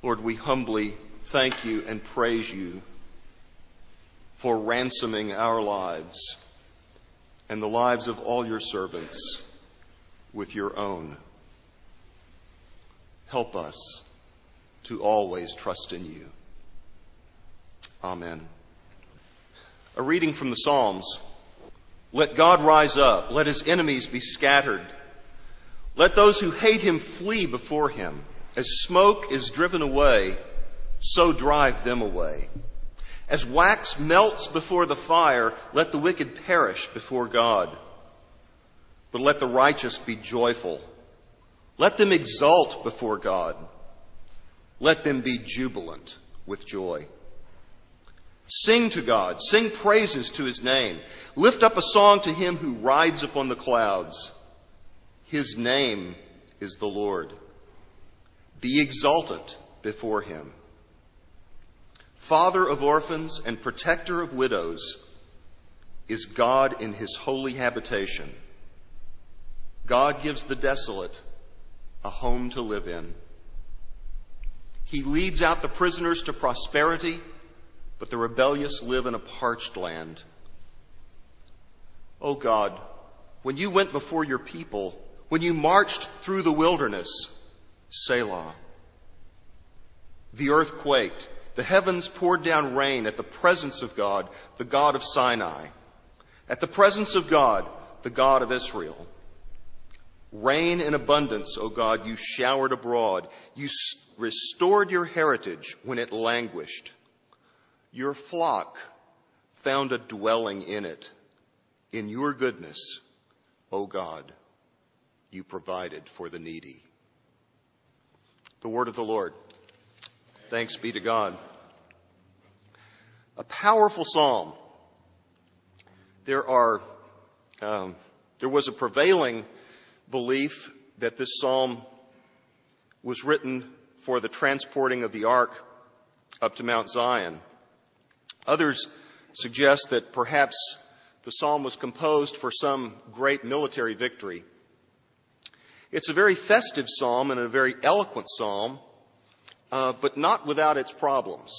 Lord, we humbly thank you and praise you for ransoming our lives and the lives of all your servants with your own. Help us to always trust in you. Amen. A reading from the Psalms. Let God rise up. Let his enemies be scattered. Let those who hate him flee before him. As smoke is driven away, so drive them away. As wax melts before the fire, let the wicked perish before God. But let the righteous be joyful. Let them exult before God. Let them be jubilant with joy. Sing to God. Sing praises to his name. Lift up a song to him who rides upon the clouds. His name is the Lord. Be exultant before him. Father of orphans and protector of widows is God in his holy habitation. God gives the desolate a home to live in. He leads out the prisoners to prosperity, but the rebellious live in a parched land. O God, when you went before your people, when you marched through the wilderness, Selah. The earth quaked. The heavens poured down rain at the presence of God, the God of Sinai. At the presence of God, the God of Israel. Rain in abundance, O God, you showered abroad. You restored your heritage when it languished. Your flock found a dwelling in it. In your goodness, O God, you provided for the needy. The word of the Lord. Thanks be to God. A powerful psalm. There was a prevailing belief that this psalm was written for the transporting of the ark up to Mount Zion. Others suggest that perhaps the psalm was composed for some great military victory. It's a very festive psalm and a very eloquent psalm, but not without its problems.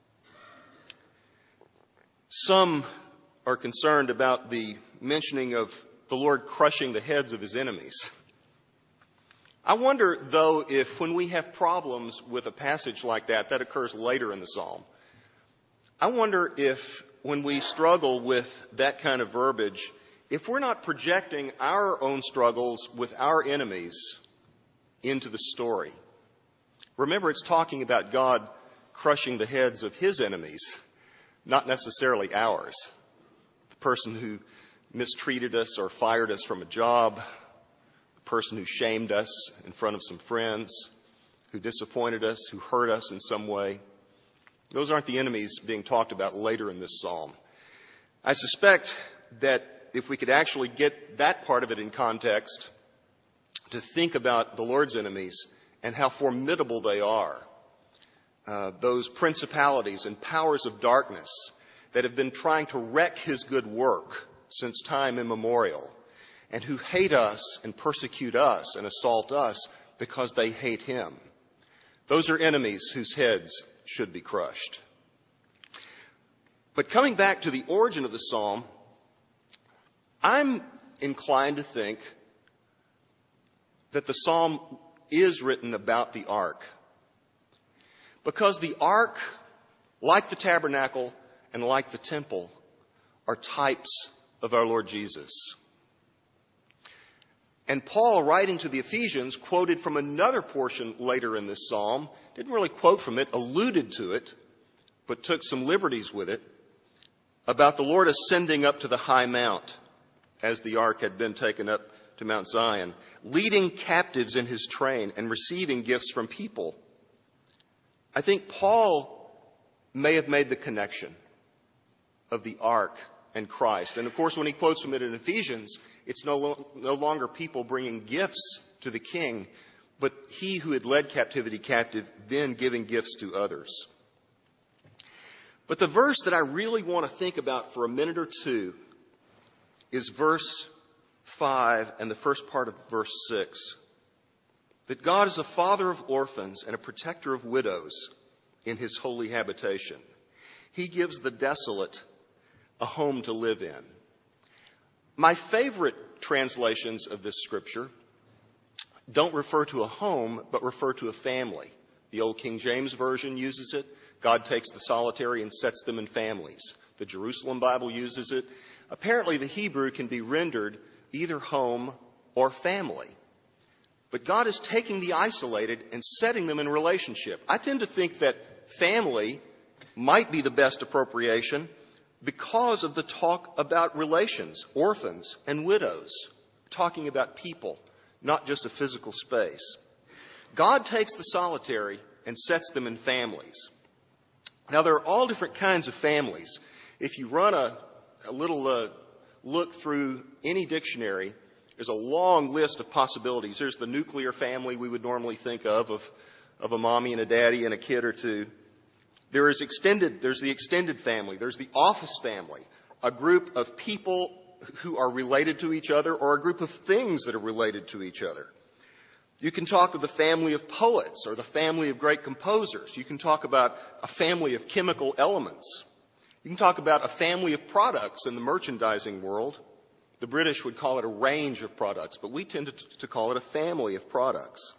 Some are concerned about the mentioning of the Lord crushing the heads of his enemies. I wonder, though, if when we have problems with a passage like that occurs later in the psalm. I wonder if when we struggle with that kind of verbiage, if we're not projecting our own struggles with our enemies into the story. Remember, it's talking about God crushing the heads of his enemies, not necessarily ours. The person who mistreated us or fired us from a job, the person who shamed us in front of some friends, who disappointed us, who hurt us in some way. Those aren't the enemies being talked about later in this psalm. I suspect that if we could actually get that part of it in context, to think about the Lord's enemies and how formidable they are, those principalities and powers of darkness that have been trying to wreck his good work since time immemorial, and who hate us and persecute us and assault us because they hate him. Those are enemies whose heads should be crushed. But coming back to the origin of the psalm, I'm inclined to think that the psalm is written about the ark. Because the ark, like the tabernacle and like the temple, are types of our Lord Jesus. And Paul, writing to the Ephesians, quoted from another portion later in this psalm, didn't really quote from it, alluded to it, but took some liberties with it, about the Lord ascending up to the high mount, as the ark had been taken up to Mount Zion, leading captives in his train and receiving gifts from people. I think Paul may have made the connection of the ark and Christ. And of course, when he quotes from it in Ephesians, it's no longer people bringing gifts to the king, but he who had led captivity captive, then giving gifts to others. But the verse that I really want to think about for a minute or two is verse 5 and the first part of verse 6. that God is a father of orphans and a protector of widows in his holy habitation. He gives the desolate a home to live in. My favorite translations of this scripture don't refer to a home, but refer to a family. The old King James Version uses it. God takes the solitary and sets them in families. The Jerusalem Bible uses it. Apparently, the Hebrew can be rendered either home or family. But God is taking the isolated and setting them in relationship. I tend to think that family might be the best appropriation because of the talk about relations, orphans and widows, talking about people, not just a physical space. God takes the solitary and sets them in families. Now, there are all different kinds of families. If you run a little look through any dictionary, there's a long list of possibilities. There's the nuclear family we would normally think of a mommy and a daddy and a kid or two. There's the extended family. There's the office family, a group of people who are related to each other or a group of things that are related to each other. You can talk of the family of poets or the family of great composers. You can talk about a family of chemical elements. You can talk about a family of products in the merchandising world. The British would call it a range of products, but we tend to call it a family of products.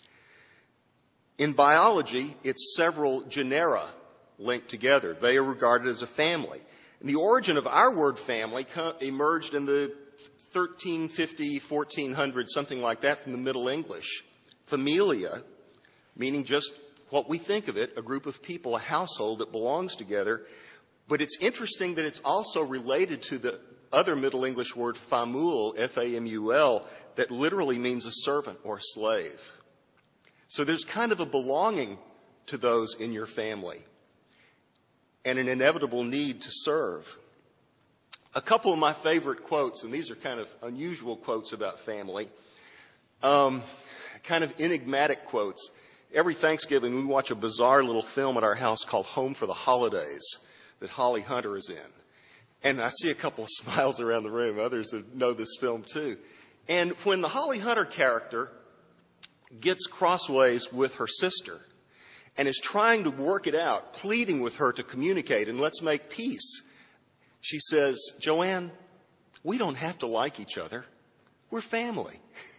In biology, it's several genera linked together. They are regarded as a family. And the origin of our word family emerged in the 1350, 1400, something like that, from the Middle English. Familia, meaning just what we think of it, a group of people, a household that belongs together. But it's interesting that it's also related to the other Middle English word famul, F-A-M-U-L, that literally means a servant or a slave. So there's kind of a belonging to those in your family and an inevitable need to serve. A couple of my favorite quotes, and these are kind of unusual quotes about family, kind of enigmatic quotes. Every Thanksgiving, we watch a bizarre little film at our house called Home for the Holidays that Holly Hunter is in. And I see a couple of smiles around the room. Others know this film too. And when the Holly Hunter character gets crossways with her sister and is trying to work it out, pleading with her to communicate and let's make peace, she says, "Joanne, we don't have to like each other. We're family."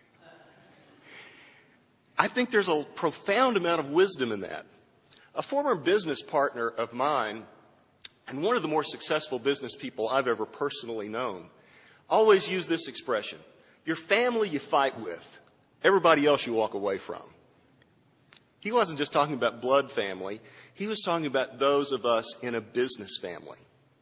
I think there's a profound amount of wisdom in that. A former business partner of mine, and one of the more successful business people I've ever personally known, always used this expression: your family you fight with, everybody else you walk away from. He wasn't just talking about blood family. He was talking about those of us in a business family.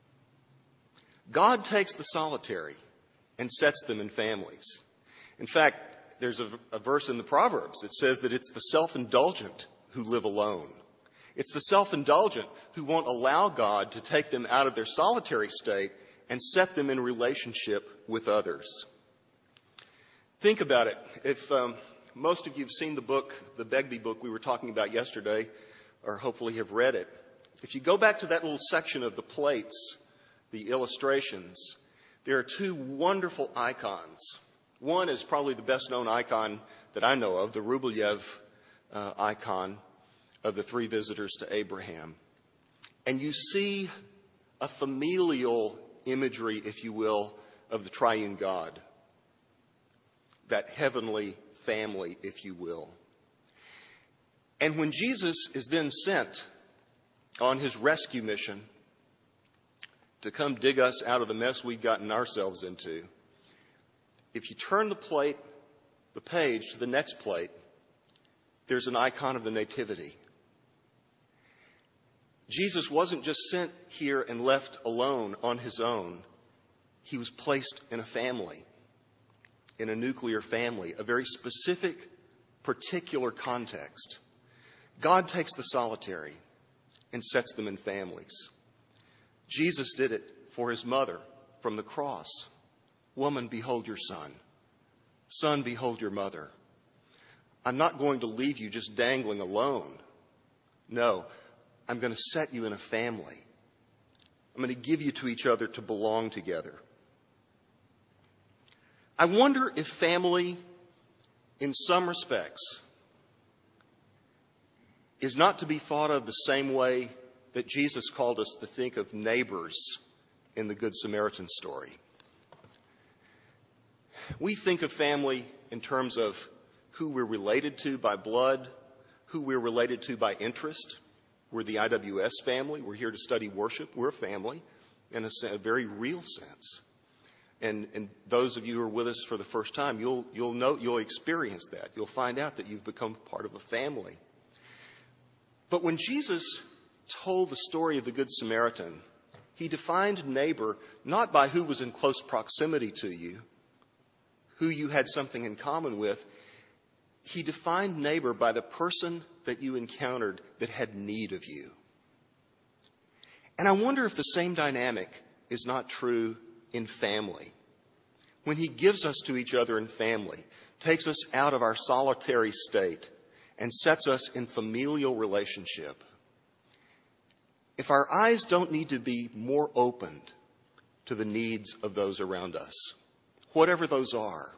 God takes the solitary and sets them in families. In fact, there's a verse in the Proverbs that says that it's the self-indulgent who live alone. It's the self-indulgent who won't allow God to take them out of their solitary state and set them in relationship with others. Think about it. If most of you have seen the book, the Begbie book we were talking about yesterday, or hopefully have read it, if you go back to that little section of the plates, the illustrations, there are two wonderful icons. One is probably the best known icon that I know of, the Rublev icon of the three visitors to Abraham. And you see a familial imagery, if you will, of the triune God. That heavenly family, if you will. And when Jesus is then sent on his rescue mission to come dig us out of the mess we'd gotten ourselves into, if you turn the page to the next plate, there's an icon of the Nativity. Jesus wasn't just sent here and left alone on his own. He was placed in a family, in a nuclear family, a very specific, particular context. God takes the solitary and sets them in families. Jesus did it for his mother from the cross. Woman, behold your son. Son, behold your mother. I'm not going to leave you just dangling alone. No, I'm going to set you in a family. I'm going to give you to each other to belong together. I wonder if family, in some respects, is not to be thought of the same way that Jesus called us to think of neighbors in the Good Samaritan story. We think of family in terms of who we're related to by blood, who we're related to by interest. We're the IWS family. We're here to study worship. We're a family in a very real sense. And those of you who are with us for the first time, you'll experience that. You'll find out that you've become part of a family. But when Jesus told the story of the Good Samaritan, he defined neighbor not by who was in close proximity to you, who you had something in common with. He defined neighbor by the person that you encountered that had need of you. And I wonder if the same dynamic is not true in family. When he gives us to each other in family, takes us out of our solitary state, and sets us in familial relationship, if our eyes don't need to be more opened to the needs of those around us, whatever those are,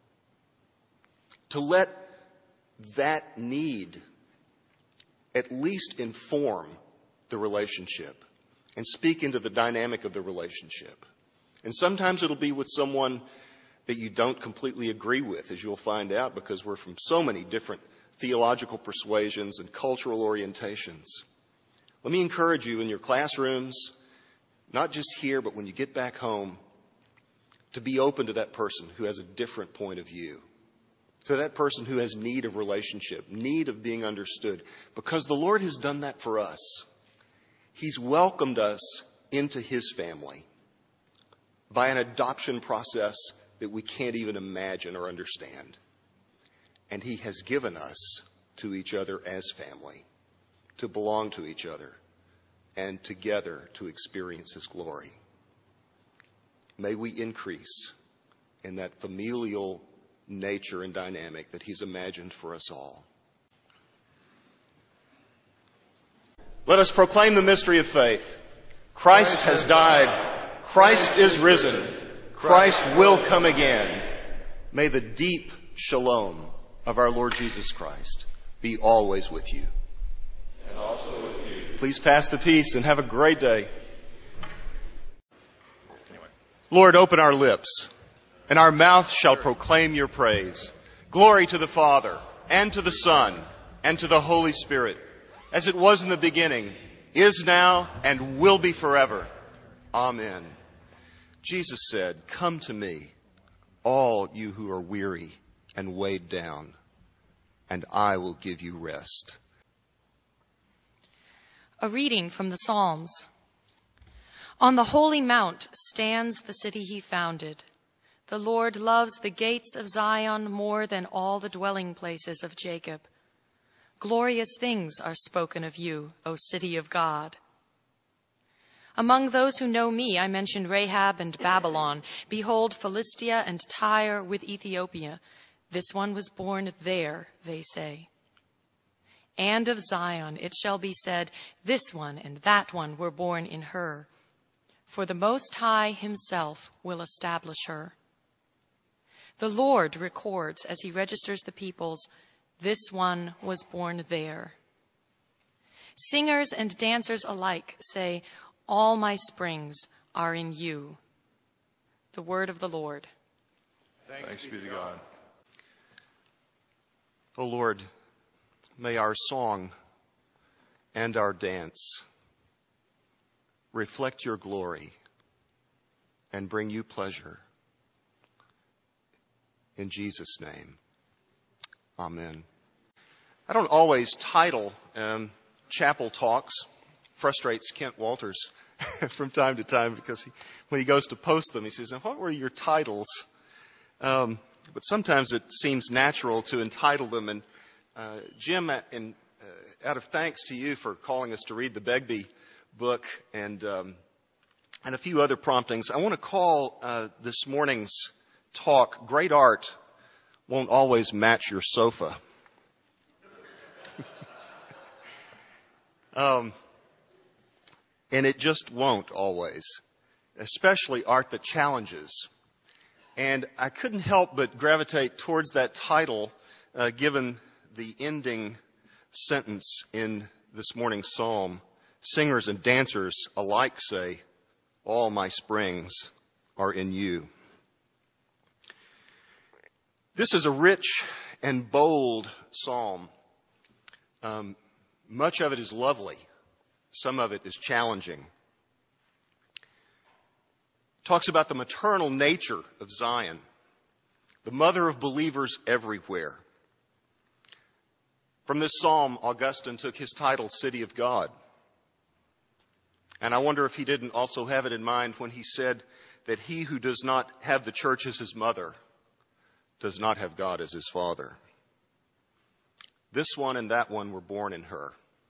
to let that need at least inform the relationship and speak into the dynamic of the relationship. And sometimes it'll be with someone that you don't completely agree with, as you'll find out, because we're from so many different theological persuasions and cultural orientations. Let me encourage you in your classrooms, not just here, but when you get back home, to be open to that person who has a different point of view, to that person who has need of relationship, need of being understood, because the Lord has done that for us. He's welcomed us into his family by an adoption process that we can't even imagine or understand. And he has given us to each other as family, to belong to each other, and together to experience his glory. May we increase in that familial nature and dynamic that he's imagined for us all. Let us proclaim the mystery of faith. Christ has died. Christ is risen. Christ will come again. May the deep shalom of our Lord Jesus Christ be always with you. And also with you. Please pass the peace and have a great day. Lord, open our lips, and our mouth shall proclaim your praise. Glory to the Father, and to the Son, and to the Holy Spirit, as it was in the beginning, is now, and will be forever. Amen. Jesus said, "Come to me, all you who are weary and weighed down, and I will give you rest." A reading from the Psalms. On the holy mount stands the city he founded. The Lord loves the gates of Zion more than all the dwelling places of Jacob. Glorious things are spoken of you, O city of God. Among those who know me, I mentioned Rahab and Babylon. Behold, Philistia and Tyre with Ethiopia. This one was born there, they say. And of Zion it shall be said, this one and that one were born in her. For the Most High himself will establish her. The Lord records as he registers the peoples, this one was born there. Singers and dancers alike say, all my springs are in you. The word of the Lord. Thanks be to God. O Lord, may our song and our dance reflect your glory and bring you pleasure. In Jesus' name, amen. I don't always title chapel talks. Frustrates Kent Walters from time to time because when he goes to post them, he says, what were your titles? But sometimes it seems natural to entitle them. And Jim, out of thanks to you for calling us to read the Begbie book and a few other promptings, I want to call this morning's talk, Great Art Won't Always Match Your Sofa. And it just won't always, especially art that challenges. And I couldn't help but gravitate towards that title, given the ending sentence in this morning's psalm. Singers and dancers alike say, "All my springs are in you." This is a rich and bold psalm. Much of it is lovely. Some of it is challenging. Talks about the maternal nature of Zion, the mother of believers everywhere. From this psalm, Augustine took his title, City of God. And I wonder if he didn't also have it in mind when he said that he who does not have the church as his mother does not have God as his father. This one and that one were born in her.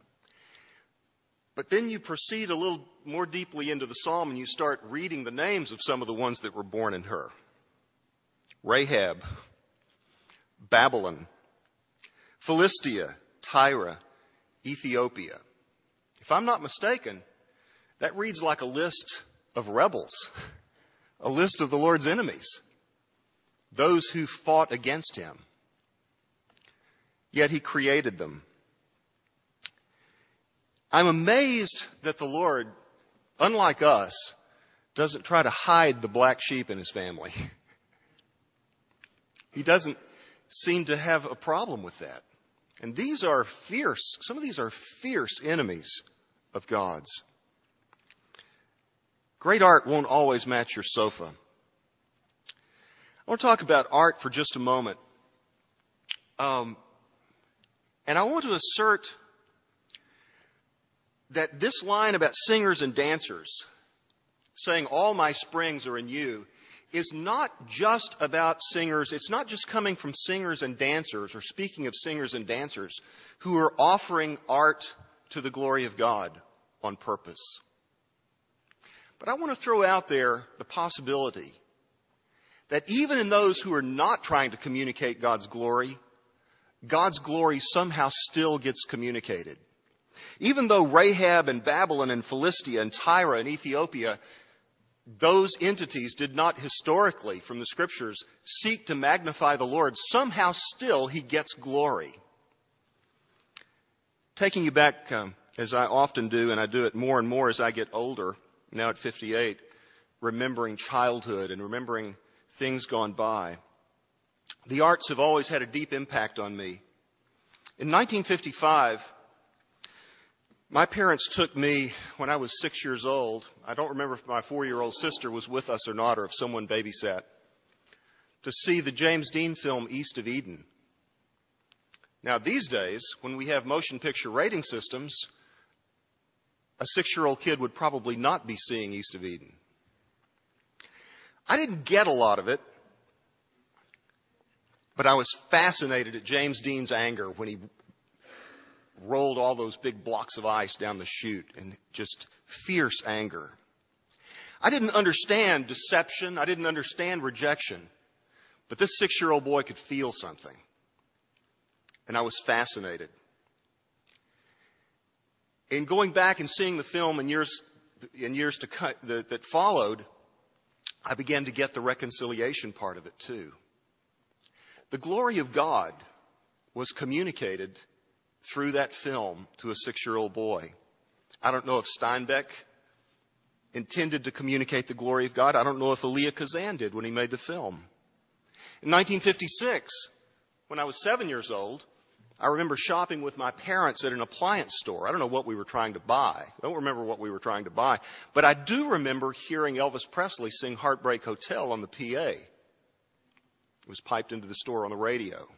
But then you proceed a little more deeply into the psalm and you start reading the names of some of the ones that were born in her. Rahab, Babylon, Philistia, Tyre, Ethiopia. If I'm not mistaken, that reads like a list of rebels, a list of the Lord's enemies, those who fought against him. Yet he created them. I'm amazed that the Lord, unlike us, doesn't try to hide the black sheep in his family. He doesn't seem to have a problem with that. And these are fierce, some of these are fierce enemies of God's. Great art won't always match your sofa. I want to talk about art for just a moment. And I want to assert that this line about singers and dancers, saying, "All my springs are in you," is not just about singers. It's not just coming from singers and dancers, or speaking of singers and dancers, who are offering art to the glory of God on purpose. But I want to throw out there the possibility that even in those who are not trying to communicate God's glory somehow still gets communicated. Even though Rahab and Babylon and Philistia and Tyre and Ethiopia, those entities did not historically, from the scriptures, seek to magnify the Lord, somehow still he gets glory. Taking you back, as I often do, and I do it more and more as I get older, now at 58, remembering childhood and remembering things gone by. The arts have always had a deep impact on me. In 1955, my parents took me when I was 6 years old. I don't remember if my 4-year-old sister was with us or not, or if someone babysat, to see the James Dean film East of Eden. Now, these days, when we have motion picture rating systems, a 6-year-old kid would probably not be seeing East of Eden. I didn't get a lot of it, but I was fascinated at James Dean's anger when he rolled all those big blocks of ice down the chute, and just fierce anger. I didn't understand deception. I didn't understand rejection. But this 6-year-old boy could feel something. And I was fascinated. In going back and seeing the film in years to come, that followed, I began to get the reconciliation part of it too. The glory of God was communicated through that film to a 6-year-old boy. I don't know if Steinbeck intended to communicate the glory of God. I don't know if Elia Kazan did when he made the film. In 1956, when I was 7 years old, I remember shopping with my parents at an appliance store. I don't know what we were trying to buy. I don't remember what we were trying to buy. But I do remember hearing Elvis Presley sing Heartbreak Hotel on the PA. It was piped into the store on the radio.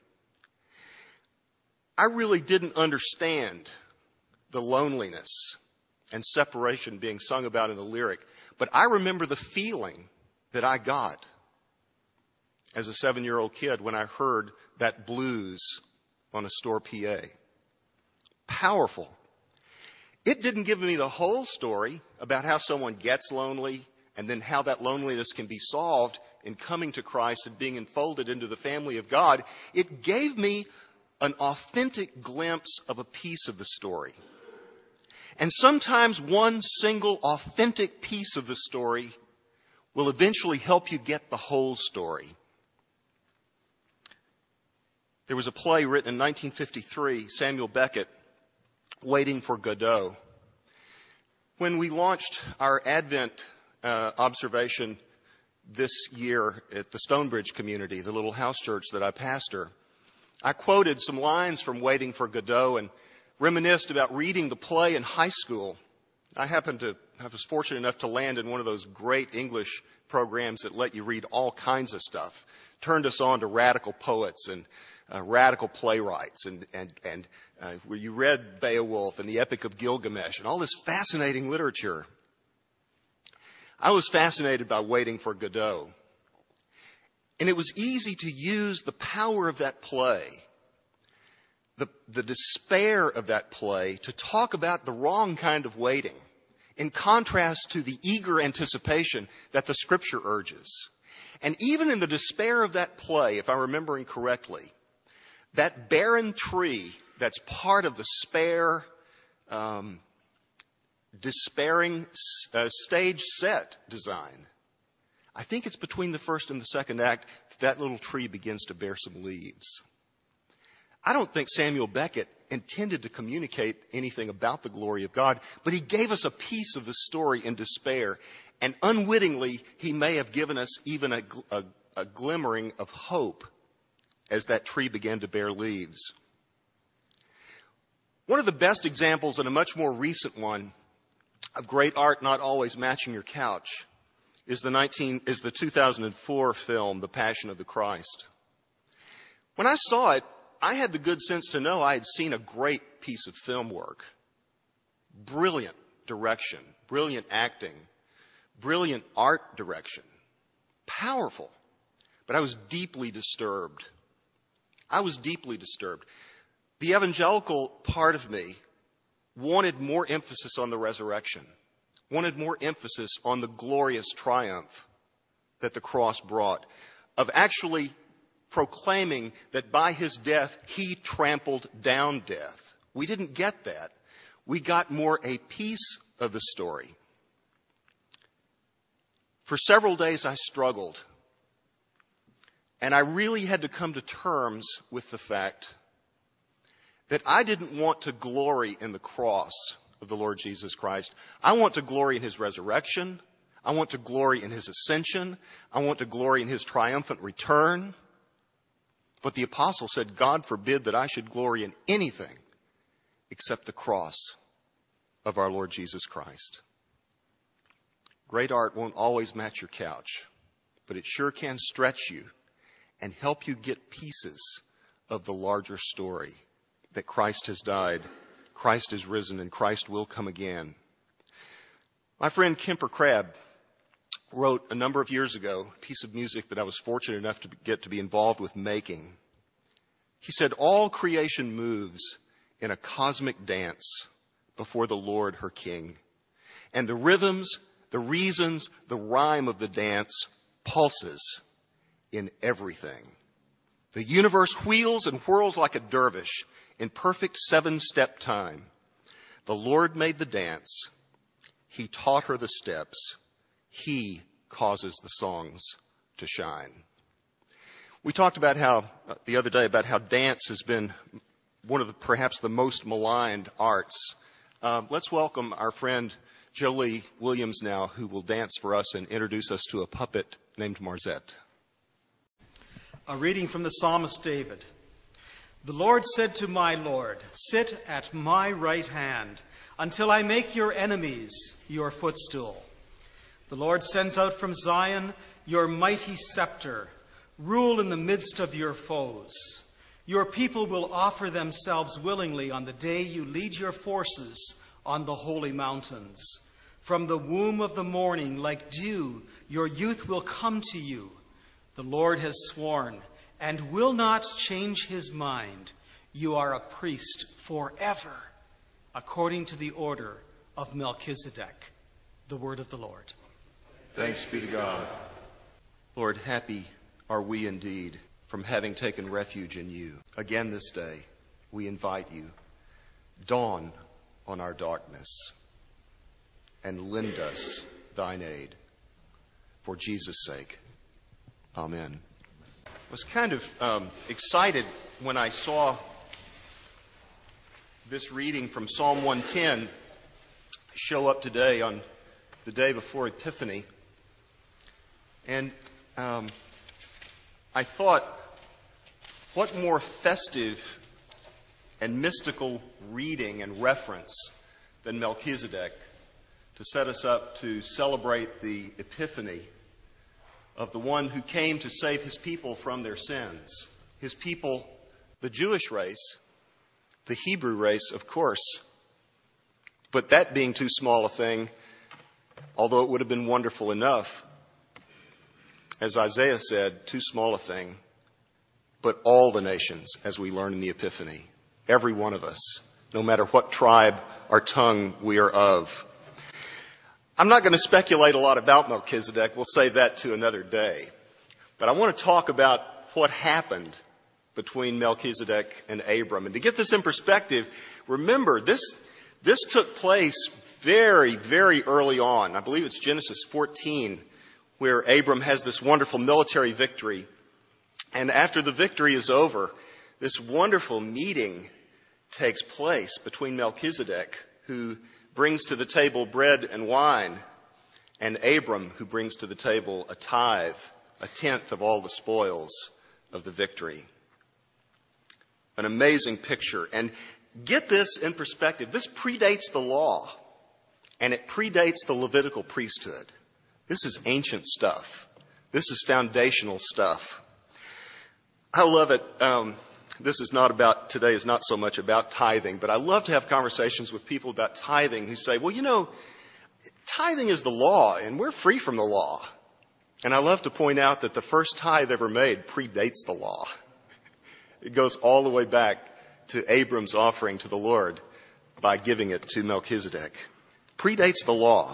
I really didn't understand the loneliness and separation being sung about in the lyric, but I remember the feeling that I got as a 7-year-old kid when I heard that blues on a store PA. Powerful. It didn't give me the whole story about how someone gets lonely and then how that loneliness can be solved in coming to Christ and being enfolded into the family of God. It gave me an authentic glimpse of a piece of the story. And sometimes one single authentic piece of the story will eventually help you get the whole story. There was a play written in 1953. Samuel Beckett Waiting for Godot. When we launched our Advent observation this year at the Stonebridge community, the little house church that I pastor, I quoted some lines from Waiting for Godot and reminisced about reading the play in high school. I was fortunate enough to land in one of those great English programs that let you read all kinds of stuff. Turned us on to radical poets and radical playwrights, and where you read Beowulf and the Epic of Gilgamesh and all this fascinating literature. I was fascinated by Waiting for Godot. And it was easy to use the power of that play, the despair of that play, to talk about the wrong kind of waiting, in contrast to the eager anticipation that the Scripture urges. And even in the despair of that play, if I'm remembering correctly, that barren tree that's part of the despairing stage set design, I think it's between the first and the second act that little tree begins to bear some leaves. I don't think Samuel Beckett intended to communicate anything about the glory of God, but he gave us a piece of the story in despair, and unwittingly he may have given us even a glimmering of hope as that tree began to bear leaves. One of the best examples, and a much more recent one, of great art not always matching your couch is the 2004 film, The Passion of the Christ. When I saw it, I had the good sense to know I had seen a great piece of film work. Brilliant direction, brilliant acting, brilliant art direction. Powerful. But I was deeply disturbed. The evangelical part of me wanted more emphasis on the resurrection, wanted more emphasis on the glorious triumph that the cross brought, of actually proclaiming that by his death he trampled down death. We didn't get that. We got more a piece of the story. For several days I struggled, and I really had to come to terms with the fact that I didn't want to glory in the cross of the Lord Jesus Christ. I want to glory in his resurrection. I want to glory in his ascension. I want to glory in his triumphant return. But the apostle said, God forbid that I should glory in anything except the cross of our Lord Jesus Christ. Great art won't always match your couch, but it sure can stretch you and help you get pieces of the larger story that Christ has died, Christ is risen, and Christ will come again. My friend Kemper Crabb wrote a number of years ago a piece of music that I was fortunate enough to get to be involved with making. He said, all creation moves in a cosmic dance before the Lord her King. And the rhythms, the reasons, the rhyme of the dance pulses in everything. The universe wheels and whirls like a dervish in perfect 7-step time. The Lord made the dance. He taught her the steps. He causes the songs to shine. We talked about the other day about how dance has been one of perhaps the most maligned arts. Let's welcome our friend Jolie Williams now, who will dance for us and introduce us to a puppet named Marzette. A reading from the psalmist David. The Lord said to my Lord, sit at my right hand until I make your enemies your footstool. The Lord sends out from Zion your mighty scepter. Rule in the midst of your foes. Your people will offer themselves willingly on the day you lead your forces on the holy mountains. From the womb of the morning, like dew, your youth will come to you. The Lord has sworn and will not change his mind. You are a priest forever, according to the order of Melchizedek. The word of the Lord. Thanks be to God. Lord, happy are we indeed from having taken refuge in you. Again this day, we invite you, dawn on our darkness and lend us thine aid. For Jesus' sake, amen. I was kind of excited when I saw this reading from Psalm 110 show up today on the day before Epiphany. And I thought, what more festive and mystical reading and reference than Melchizedek to set us up to celebrate the Epiphany of the one who came to save his people from their sins. His people, the Jewish race, the Hebrew race, of course. But that being too small a thing, although it would have been wonderful enough, as Isaiah said, too small a thing, but all the nations, as we learn in the Epiphany, every one of us, no matter what tribe or tongue we are of. I'm not going to speculate a lot about Melchizedek. We'll save that to another day. But I want to talk about what happened between Melchizedek and Abram. And to get this in perspective, remember, this took place very, very early on. I believe it's Genesis 14, where Abram has this wonderful military victory. And after the victory is over, this wonderful meeting takes place between Melchizedek, who brings to the table bread and wine, and Abram, who brings to the table a tithe, a tenth of all the spoils of the victory. An amazing picture. And get this in perspective. This predates the law, and it predates the Levitical priesthood. This is ancient stuff. This is foundational stuff. I love it. Today is not so much about tithing, but I love to have conversations with people about tithing who say, well, tithing is the law, and we're free from the law. And I love to point out that the first tithe ever made predates the law. It goes all the way back to Abram's offering to the Lord by giving it to Melchizedek. Predates the law.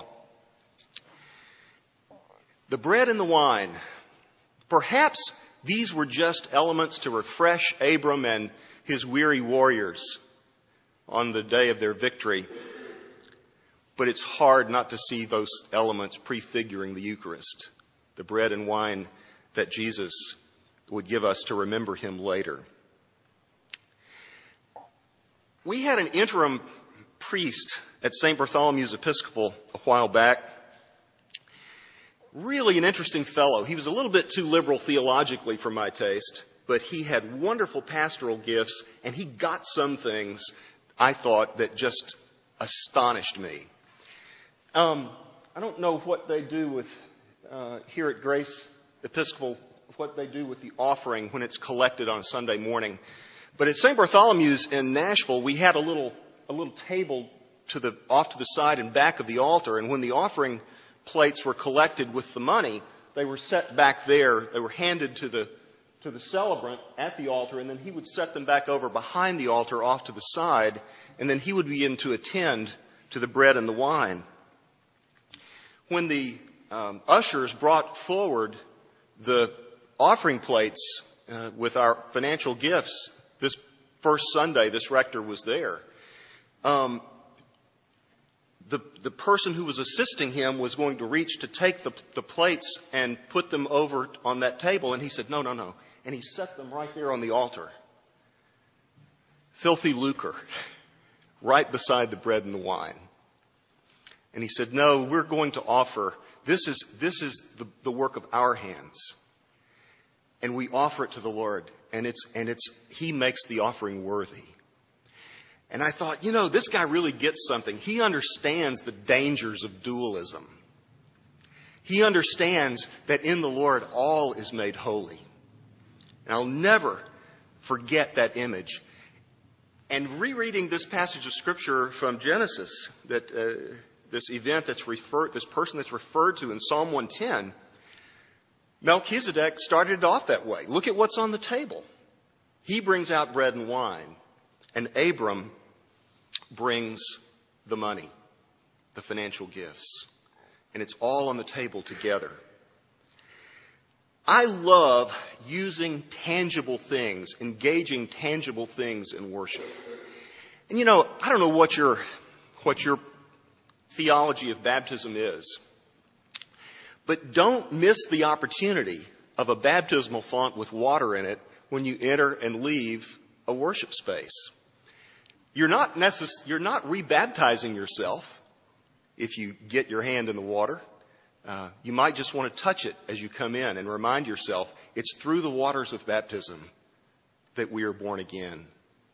The bread and the wine, perhaps these were just elements to refresh Abram and his weary warriors on the day of their victory. But it's hard not to see those elements prefiguring the Eucharist, the bread and wine that Jesus would give us to remember him later. We had an interim priest at St. Bartholomew's Episcopal a while back. Really an interesting fellow. He was a little bit too liberal theologically for my taste, but he had wonderful pastoral gifts, and he got some things, I thought, that just astonished me. I don't know what they do with, here at Grace Episcopal, what they do with the offering when it's collected on a Sunday morning. But at St. Bartholomew's in Nashville, we had a little table off to the side and back of the altar, and when the offering plates were collected with the money, they were set back there. They were handed to the celebrant at the altar, and then he would set them back over behind the altar off to the side, and then he would begin to attend to the bread and the wine. When the ushers brought forward the offering plates with our financial gifts, this first Sunday this rector was there, the person who was assisting him was going to reach to take the plates and put them over on that table. And he said, no. And he set them right there on the altar. Filthy lucre, right beside the bread and the wine. And he said, no, we're going to offer, this is the work of our hands. And we offer it to the Lord. And he makes the offering worthy. And I thought, this guy really gets something. He understands the dangers of dualism. He understands that in the Lord all is made holy. And I'll never forget that image. And rereading this passage of Scripture from Genesis, that this event this person that's referred to in Psalm 110, Melchizedek started it off that way. Look at what's on the table. He brings out bread and wine, and Abram brings the money, the financial gifts, and it's all on the table together. I love using tangible things, engaging tangible things in worship. And I don't know what your theology of baptism is, but don't miss the opportunity of a baptismal font with water in it when you enter and leave a worship space. You're not rebaptizing yourself if you get your hand in the water. You might just want to touch it as you come in and remind yourself it's through the waters of baptism that we are born again.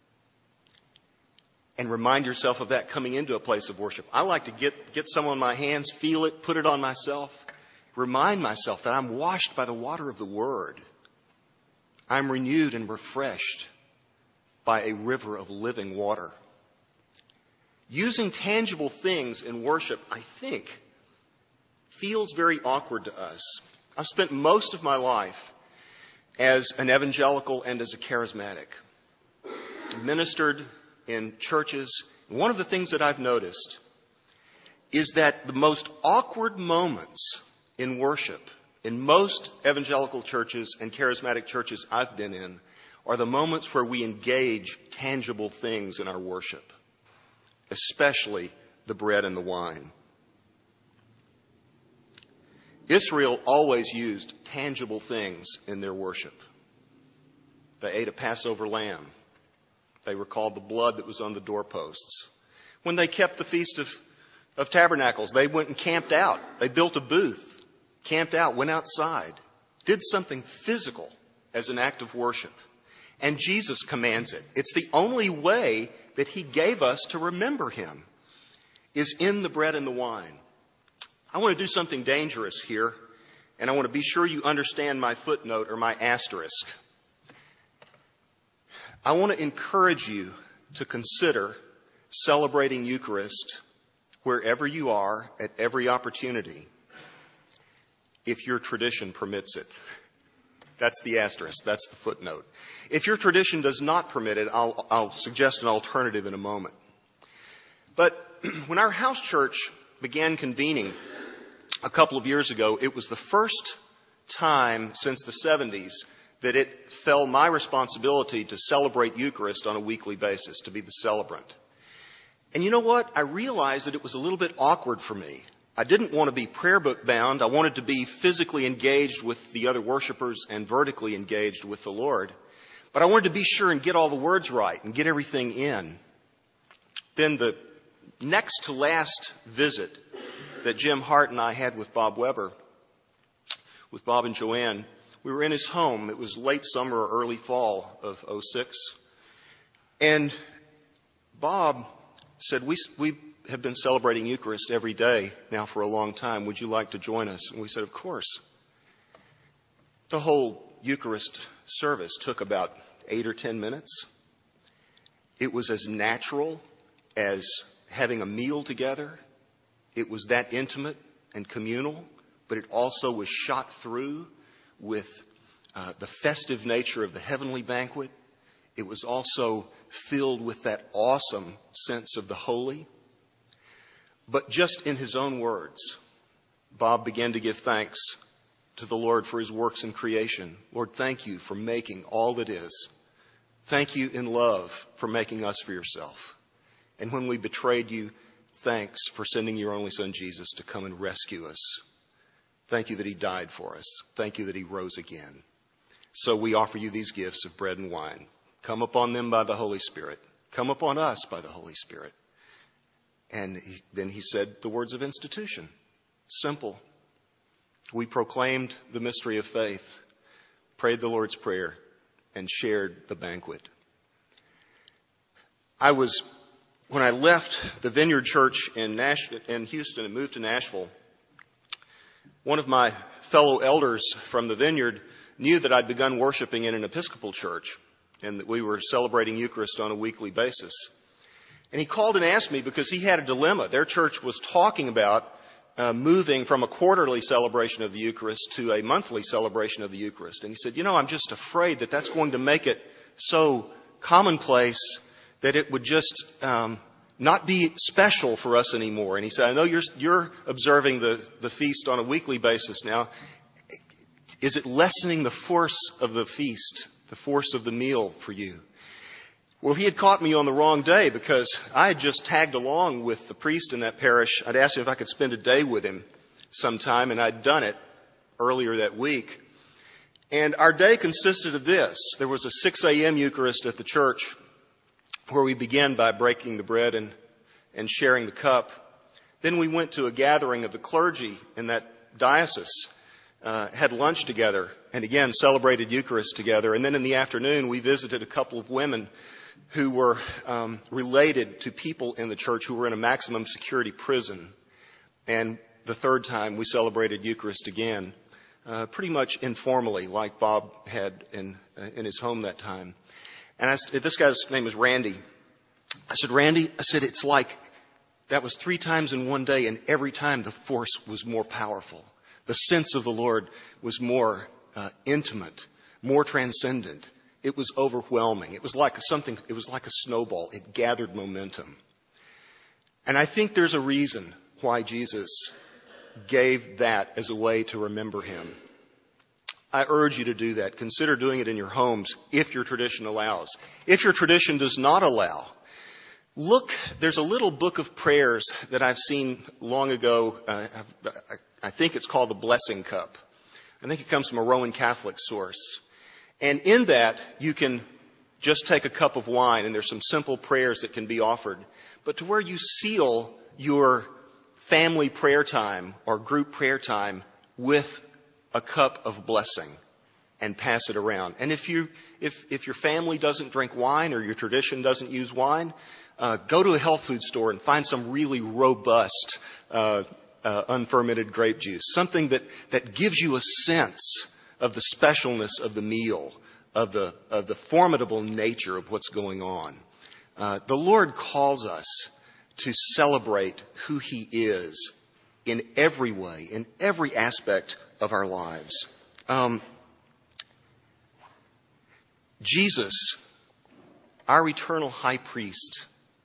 And remind yourself of that coming into a place of worship. I like to get some on my hands, feel it, put it on myself. Remind myself that I'm washed by the water of the Word. I'm renewed and refreshed by a river of living water. Using tangible things in worship, I think, feels very awkward to us. I've spent most of my life as an evangelical and as a charismatic. Ministered in churches. One of the things that I've noticed is that the most awkward moments in worship in most evangelical churches and charismatic churches I've been in are the moments where we engage tangible things in our worship, especially the bread and the wine. Israel always used tangible things in their worship. They ate a Passover lamb. They recalled the blood that was on the doorposts. When they kept the Feast of Tabernacles, they went and camped out. They built a booth, camped out, went outside, did something physical as an act of worship. And Jesus commands it. It's the only way that he gave us to remember him, is in the bread and the wine. I want to do something dangerous here, and I want to be sure you understand my footnote or my asterisk. I want to encourage you to consider celebrating Eucharist wherever you are at every opportunity, if your tradition permits it. That's the asterisk. That's the footnote. If your tradition does not permit it, I'll suggest an alternative in a moment. But when our house church began convening a couple of years ago, it was the first time since the 70s that it fell my responsibility to celebrate Eucharist on a weekly basis, to be the celebrant. And you know what? I realized that it was a little bit awkward for me. I didn't want to be prayer book bound. I wanted to be physically engaged with the other worshipers and vertically engaged with the Lord. But I wanted to be sure and get all the words right and get everything in. Then the next to last visit that Jim Hart and I had with Bob Weber, with Bob and Joanne, we were in his home. It was late summer or early fall of 2006. And Bob said, we have been celebrating Eucharist every day now for a long time. Would you like to join us? And we said, of course. The whole Eucharist service took about 8 or 10 minutes. It was as natural as having a meal together. It was that intimate and communal, but it also was shot through with the festive nature of the heavenly banquet. It was also filled with that awesome sense of the holy. But just in his own words, Bob began to give thanks to the Lord for his works in creation. Lord, thank you for making all that is. Thank you in love for making us for yourself. And when we betrayed you, thanks for sending your only son Jesus to come and rescue us. Thank you that he died for us. Thank you that he rose again. So we offer you these gifts of bread and wine. Come upon them by the Holy Spirit. Come upon us by the Holy Spirit. And then he said the words of institution. Simple. We proclaimed the mystery of faith, prayed the Lord's Prayer, and shared the banquet. When I left the Vineyard Church in Houston and moved to Nashville, one of my fellow elders from the Vineyard knew that I'd begun worshiping in an Episcopal church and that we were celebrating Eucharist on a weekly basis. And he called and asked me because he had a dilemma. Their church was talking about moving from a quarterly celebration of the Eucharist to a monthly celebration of the Eucharist. And he said, I'm just afraid that that's going to make it so commonplace that it would just not be special for us anymore. And he said, I know you're observing the feast on a weekly basis now. Is it lessening the force of the feast, the force of the meal for you? Well, he had caught me on the wrong day because I had just tagged along with the priest in that parish. I'd asked him if I could spend a day with him sometime, and I'd done it earlier that week. And our day consisted of this. There was a 6 a.m. Eucharist at the church where we began by breaking the bread and sharing the cup. Then we went to a gathering of the clergy in that diocese, had lunch together, and again celebrated Eucharist together. And then in the afternoon, we visited a couple of women who were related to people in the church who were in a maximum security prison. And the third time, we celebrated Eucharist again, pretty much informally, like Bob had in his home that time. And this guy's name is Randy. I said, Randy, it's like that was 3 times in one day, and every time the force was more powerful. The sense of the Lord was more intimate, more transcendent. It was overwhelming. It was like a snowball. It gathered momentum. And I think there's a reason why Jesus gave that as a way to remember him. I urge you to do that. Consider doing it in your homes if your tradition allows. If your tradition does not allow, look, there's a little book of prayers that I've seen long ago. I think it's called the Blessing Cup. I think it comes from a Roman Catholic source. And in that, you can just take a cup of wine, and there's some simple prayers that can be offered. But to where you seal your family prayer time or group prayer time with a cup of blessing and pass it around. And if your family doesn't drink wine or your tradition doesn't use wine, go to a health food store and find some really robust unfermented grape juice, something that gives you a sense of the specialness of the meal, of the formidable nature of what's going on. The Lord calls us to celebrate who he is in every way, in every aspect of our lives. Jesus, our eternal high priest,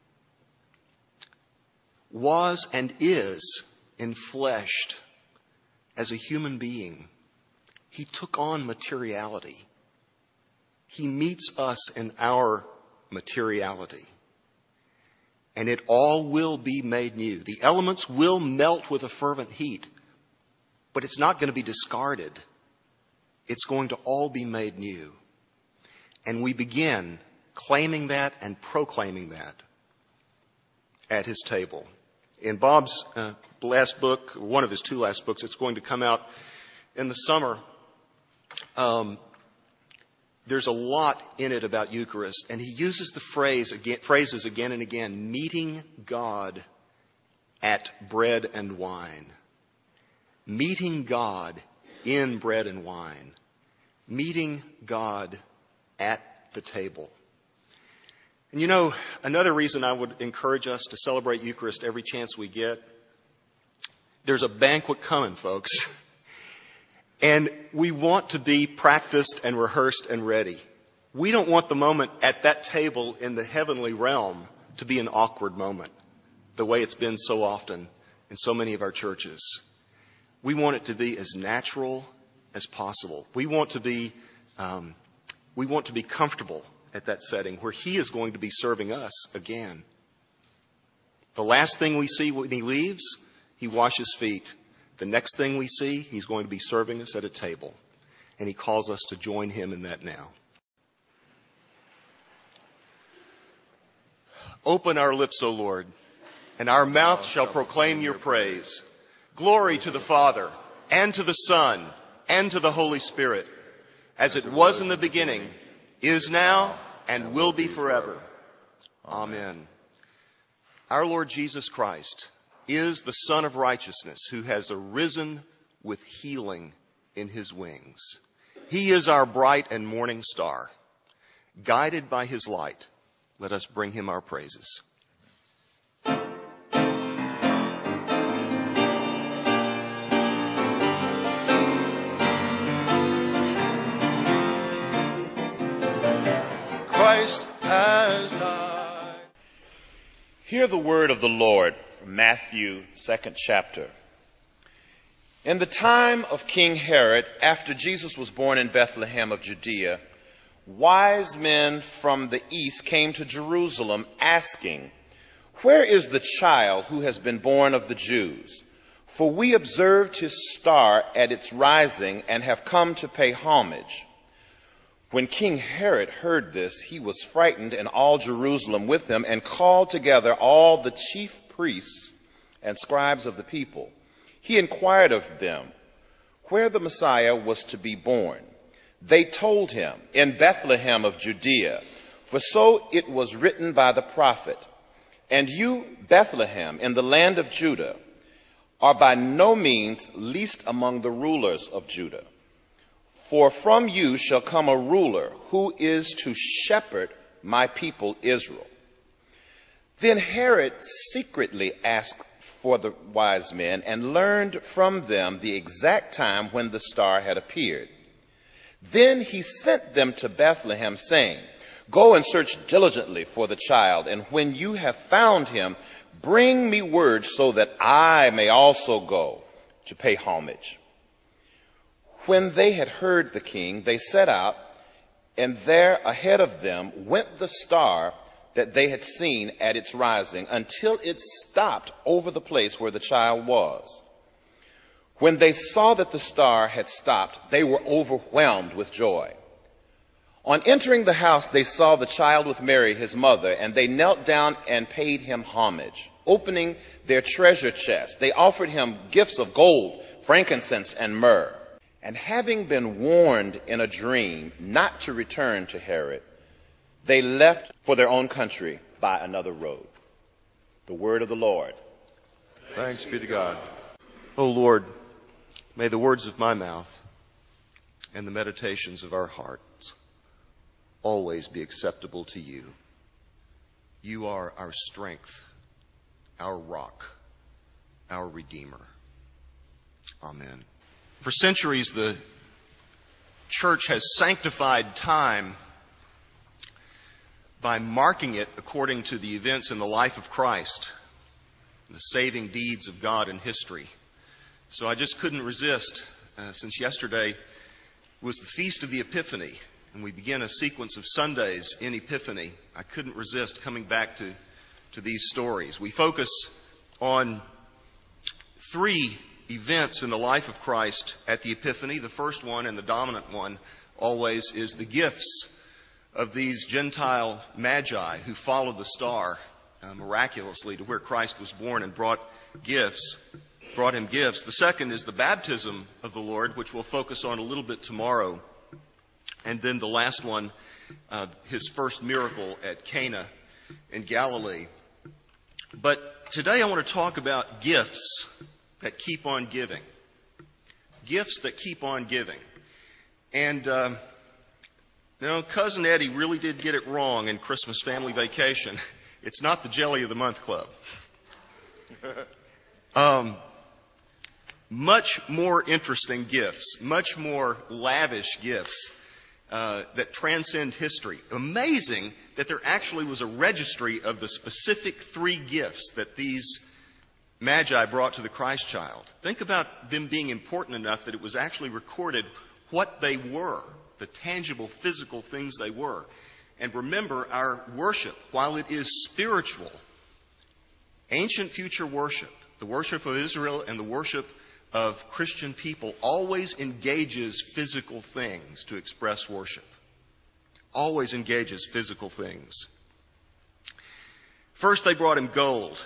was and is enfleshed as a human being. He took on materiality. He meets us in our materiality. And it all will be made new. The elements will melt with a fervent heat, but it's not going to be discarded. It's going to all be made new. And we begin claiming that and proclaiming that at his table. In Bob's last book, one of his 2 last books, it's going to come out in the summer. There's a lot in it about Eucharist, and he uses the phrases again and again, meeting God at bread and wine. Meeting God in bread and wine. Meeting God at the table. And you know, another reason I would encourage us to celebrate Eucharist every chance we get, there's a banquet coming, folks. And we want to be practiced and rehearsed and ready. We don't want the moment at that table in the heavenly realm to be an awkward moment, the way it's been so often in so many of our churches. We want it to be as natural as possible. We want to be comfortable at that setting where he is going to be serving us again. The last thing we see when he leaves, he washes feet. The next thing we see, he's going to be serving us at a table. And he calls us to join him in that now. Open our lips, O Lord, and our mouth shall proclaim your praise. Glory to the Father, and to the Son, and to the Holy Spirit, as it was in the beginning, is now, and will be forever. Amen. Our Lord Jesus Christ is the Son of Righteousness, who has arisen with healing in his wings. He is our bright and morning star. Guided by his light, let us bring him our praises. Christ has died. Hear the word of the Lord from Matthew, 2nd chapter. In the time of King Herod, after Jesus was born in Bethlehem of Judea, wise men from the east came to Jerusalem asking, "Where is the child who has been born of the Jews? For we observed his star at its rising and have come to pay homage." When King Herod heard this, he was frightened, and all Jerusalem with him, and called together all the chief priests and scribes of the people. He inquired of them where the Messiah was to be born. They told him, "In Bethlehem of Judea, for so it was written by the prophet, 'And you, Bethlehem, in the land of Judah, are by no means least among the rulers of Judah. For from you shall come a ruler who is to shepherd my people Israel.' Then Herod secretly asked for the wise men and learned from them the exact time when the star had appeared. Then he sent them to Bethlehem, saying, 'Go and search diligently for the child, and when you have found him, bring me word so that I may also go to pay homage.' When they had heard the king, they set out, and there ahead of them went the star that they had seen at its rising, until it stopped over the place where the child was. When they saw that the star had stopped, they were overwhelmed with joy. On entering the house, they saw the child with Mary, his mother, and they knelt down and paid him homage. Opening their treasure chest, they offered him gifts of gold, frankincense, and myrrh. And having been warned in a dream not to return to Herod, they left for their own country by another road." The word of the Lord. Thanks be to God. O Lord, may the words of my mouth and the meditations of our hearts always be acceptable to you. You are our strength, our rock, our Redeemer. Amen. For centuries, the church has sanctified time by marking it according to the events in the life of Christ, the saving deeds of God in history. So I just couldn't resist, since yesterday was the Feast of the Epiphany, and we begin a sequence of Sundays in Epiphany. I couldn't resist coming back to these stories. We focus on three events in the life of Christ at the Epiphany. The first one, and the dominant one always, is the gifts of these Gentile magi who followed the star miraculously to where Christ was born and brought him gifts. The second is the baptism of the Lord, which we'll focus on a little bit tomorrow. And then the last one, his first miracle at Cana in Galilee. But today I want to talk about gifts that keep on giving. Gifts that keep on giving. And, Cousin Eddie really did get it wrong in Christmas Family Vacation. It's not the Jelly of the Month Club. Much more interesting gifts, much more lavish gifts that transcend history. Amazing that there actually was a registry of the specific three gifts that these Magi brought to the Christ child. Think about them being important enough that it was actually recorded what they were, the tangible, physical things they were. And remember, our worship, while it is spiritual, ancient future worship, the worship of Israel and the worship of Christian people, always engages physical things to express worship. Always engages physical things. First, they brought him gold.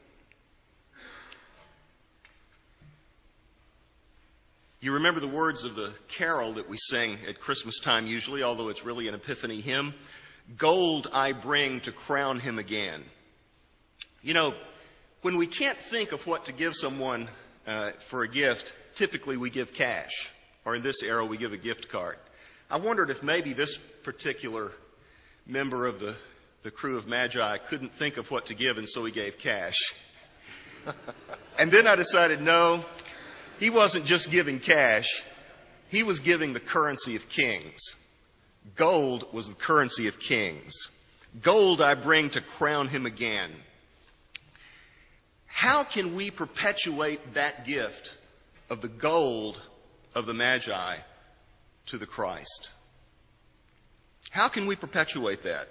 You remember the words of the carol that we sing at Christmas time usually, although it's really an Epiphany hymn. Gold I bring to crown him again. You know, when we can't think of what to give someone for a gift, typically we give cash. Or in this era, we give a gift card. I wondered if maybe this particular member of the crew of Magi couldn't think of what to give, and so he gave cash. And then I decided, no, he wasn't just giving cash. He was giving the currency of kings. Gold was the currency of kings. Gold I bring to crown him again. How can we perpetuate that gift of the gold of the Magi to the Christ? How can we perpetuate that?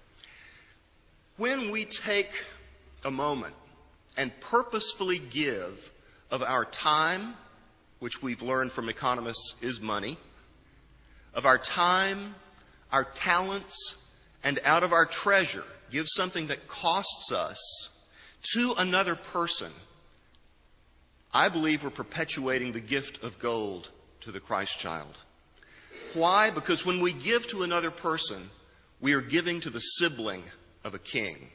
When we take a moment and purposefully give of our time, which we've learned from economists is money, of our time, our talents, and out of our treasure give something that costs us to another person, I believe we're perpetuating the gift of gold to the Christ child. Why? Because when we give to another person, we are giving to the sibling of a king.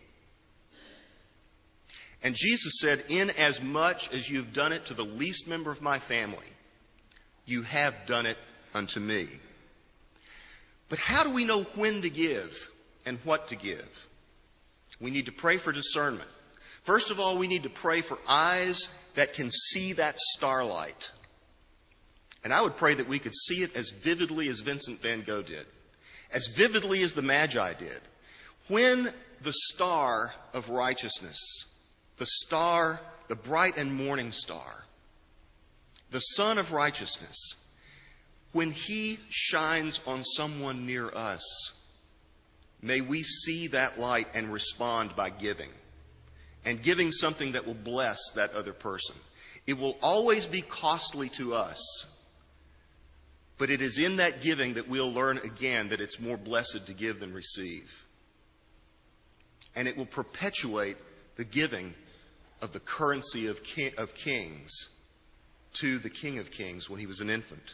And Jesus said, "Inasmuch as you've done it to the least member of my family, you have done it unto me." But how do we know when to give and what to give? We need to pray for discernment. First of all, we need to pray for eyes that can see that starlight. And I would pray that we could see it as vividly as Vincent van Gogh did, as vividly as the Magi did. When the star of righteousness, the star, the bright and morning star, the Son of righteousness, when he shines on someone near us, may we see that light and respond by giving, and giving something that will bless that other person. It will always be costly to us, but it is in that giving that we'll learn again that it's more blessed to give than receive. And it will perpetuate the giving of the currency of kings to the King of Kings when he was an infant.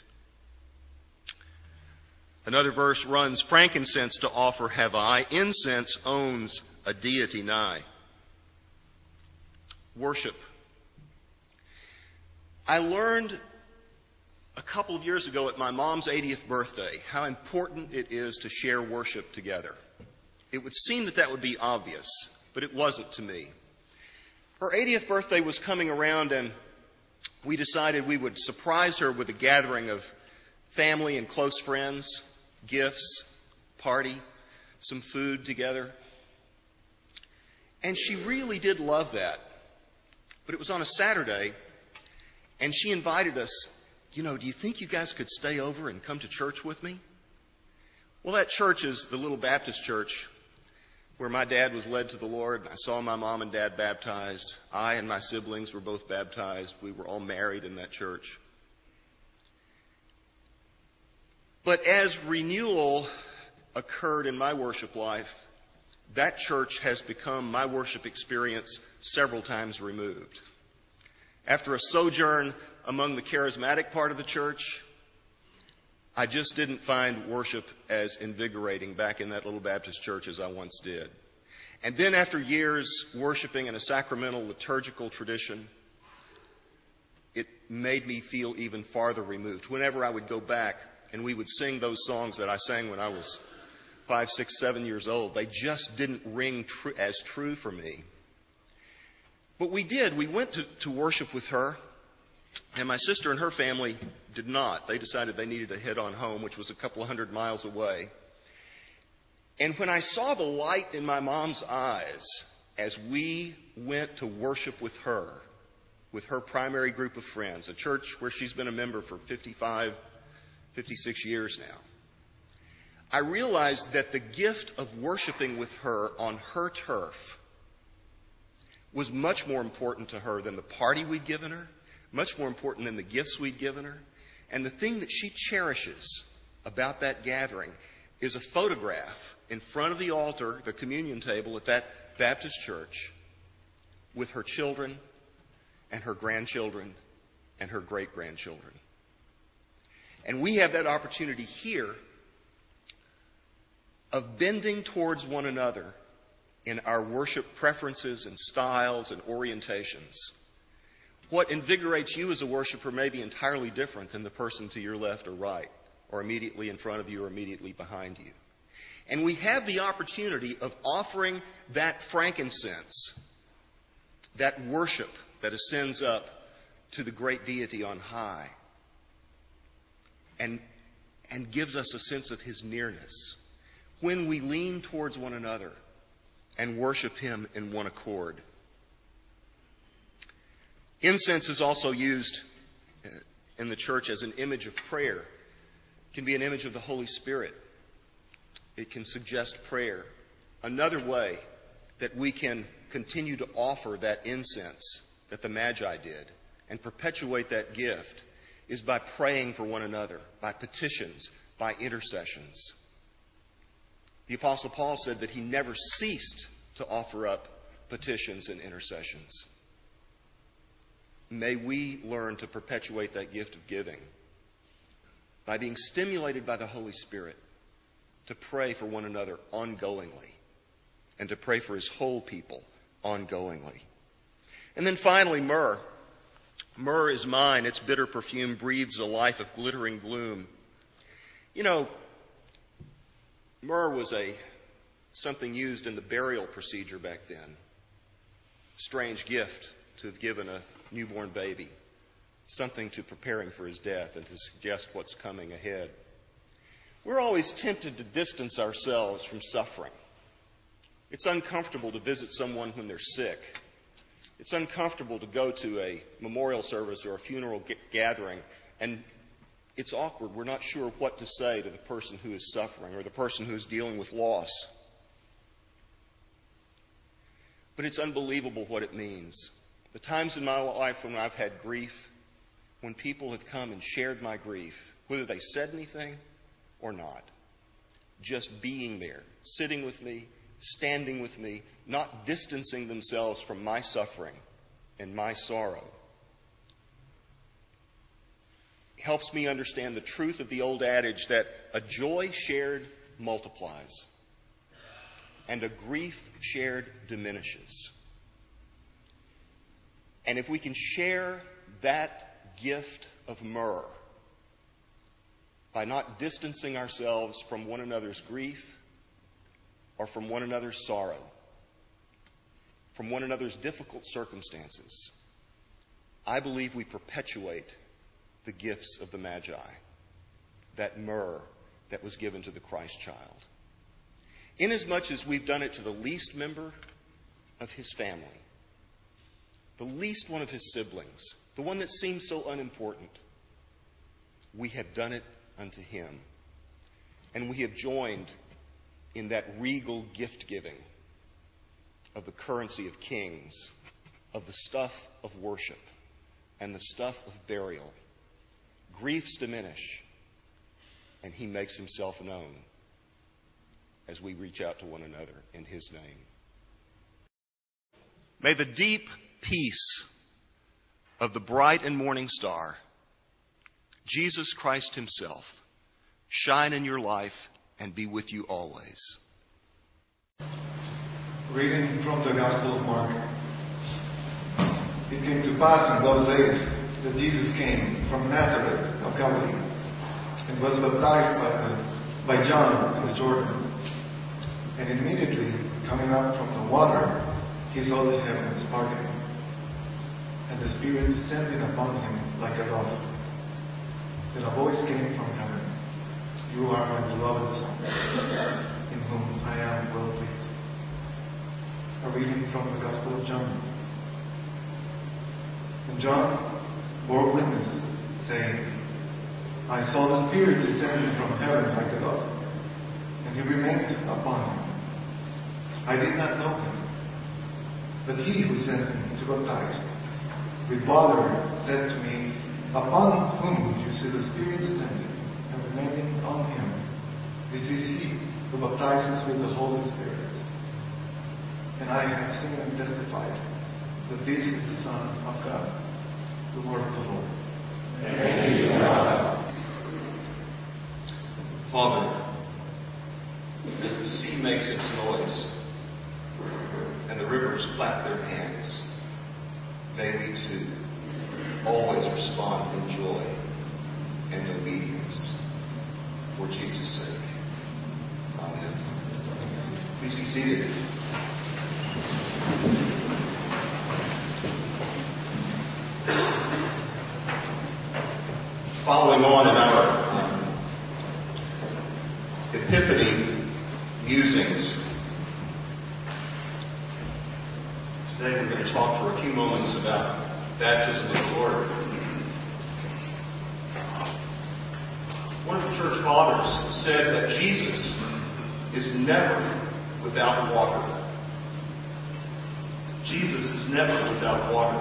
Another verse runs, "Frankincense to offer have I, incense owns a deity nigh." Worship. I learned a couple of years ago at my mom's 80th birthday how important it is to share worship together. It would seem that that would be obvious, but it wasn't to me. Her 80th birthday was coming around, and we decided we would surprise her with a gathering of family and close friends, gifts, party, some food together. And she really did love that. But it was on a Saturday, and she invited us, "Do you think you guys could stay over and come to church with me?" Well, that church is the little Baptist church where my dad was led to the Lord. And I saw my mom and dad baptized. I and my siblings were both baptized. We were all married in that church. But as renewal occurred in my worship life, that church has become my worship experience several times removed. After a sojourn among the charismatic part of the church, I just didn't find worship as invigorating back in that little Baptist church as I once did. And then after years worshiping in a sacramental liturgical tradition, it made me feel even farther removed. Whenever I would go back and we would sing those songs that I sang when I was 5, 6, 7 years old, they just didn't ring as true for me. But we did. We went to worship with her. And my sister and her family did not. They decided they needed to head on home, which was a couple of 100 miles away. And when I saw the light in my mom's eyes as we went to worship with her primary group of friends, a church where she's been a member for 55, 56 years now, I realized that the gift of worshiping with her on her turf was much more important to her than the party we'd given her, much more important than the gifts we'd given her. And the thing that she cherishes about that gathering is a photograph in front of the altar, the communion table at that Baptist church, with her children and her grandchildren and her great-grandchildren. And we have that opportunity here of bending towards one another in our worship preferences and styles and orientations. What invigorates you as a worshiper may be entirely different than the person to your left or right, or immediately in front of you or immediately behind you. And we have the opportunity of offering that frankincense, that worship that ascends up to the great deity on high, and gives us a sense of his nearness when we lean towards one another and worship him in one accord. Incense is also used in the church as an image of prayer. It can be an image of the Holy Spirit. It can suggest prayer. Another way that we can continue to offer that incense that the Magi did and perpetuate that gift is by praying for one another, by petitions, by intercessions. The Apostle Paul said that he never ceased to offer up petitions and intercessions. May we learn to perpetuate that gift of giving by being stimulated by the Holy Spirit to pray for one another ongoingly and to pray for his whole people ongoingly. And then finally, myrrh. Myrrh is mine. Its bitter perfume breathes a life of glittering gloom. You know, myrrh was something used in the burial procedure back then. Strange gift to have given a newborn baby. Something to prepare him for his death and to suggest what's coming ahead. We're always tempted to distance ourselves from suffering. It's uncomfortable to visit someone when they're sick. It's uncomfortable to go to a memorial service or a funeral gathering, and it's awkward. We're not sure what to say to the person who is suffering or the person who is dealing with loss. But it's unbelievable what it means. The times in my life when I've had grief, when people have come and shared my grief, whether they said anything or not, just being there, sitting with me, standing with me, not distancing themselves from my suffering and my sorrow, helps me understand the truth of the old adage that a joy shared multiplies and a grief shared diminishes. And if we can share that gift of myrrh by not distancing ourselves from one another's grief or from one another's sorrow, from one another's difficult circumstances, I believe we perpetuate the gifts of the Magi, that myrrh that was given to the Christ child. Inasmuch as we've done it to the least member of his family, the least one of his siblings, the one that seems so unimportant, we have done it unto him. And we have joined in that regal gift-giving of the currency of kings, of the stuff of worship, and the stuff of burial. Griefs diminish, and he makes himself known as we reach out to one another in his name. May the deep peace of the bright and morning star, Jesus Christ himself, shine in your life and be with you always. Reading from the Gospel of Mark. It came to pass in those days that Jesus came from Nazareth of Galilee and was baptized by John in the Jordan. And immediately, coming up from the water, he saw the heavens parting, and the Spirit descending upon him like a dove. Then a voice came from heaven, "You are my beloved Son, in whom I am well pleased." A reading from the Gospel of John. And John bore witness, saying, "I saw the Spirit descending from heaven like a dove, and he remained upon him. I did not know him, but he who sent me to baptize with water said to me, 'Upon whom you see the Spirit descending and remaining on him, this is he who baptizes with the Holy Spirit.' And I have seen and testified that this is the Son of God." The word of the Lord. Thank you, God. Father, as the sea makes its noise and the rivers clap their hands, may we too always respond in joy and obedience for Jesus' sake. Amen. Please be seated. Following on in our Epiphany musings, today we're going to talk for a few moments about baptism of the Lord. One of the church fathers said that Jesus is never without water. Jesus is never without water.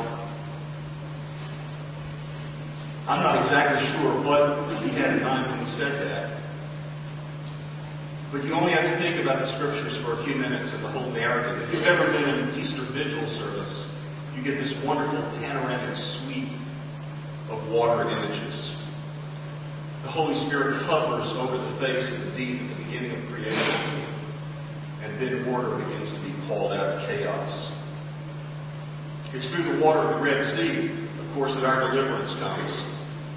I'm not exactly sure what he had in mind when he said that. But you only have to think about the scriptures for a few minutes and the whole narrative. If you've ever been in an Easter Vigil service, you get this wonderful panoramic sweep of water images. The Holy Spirit hovers over the face of the deep at the beginning of creation, and then order begins to be called out of chaos. It's through the water of the Red Sea, of course, that our deliverance comes.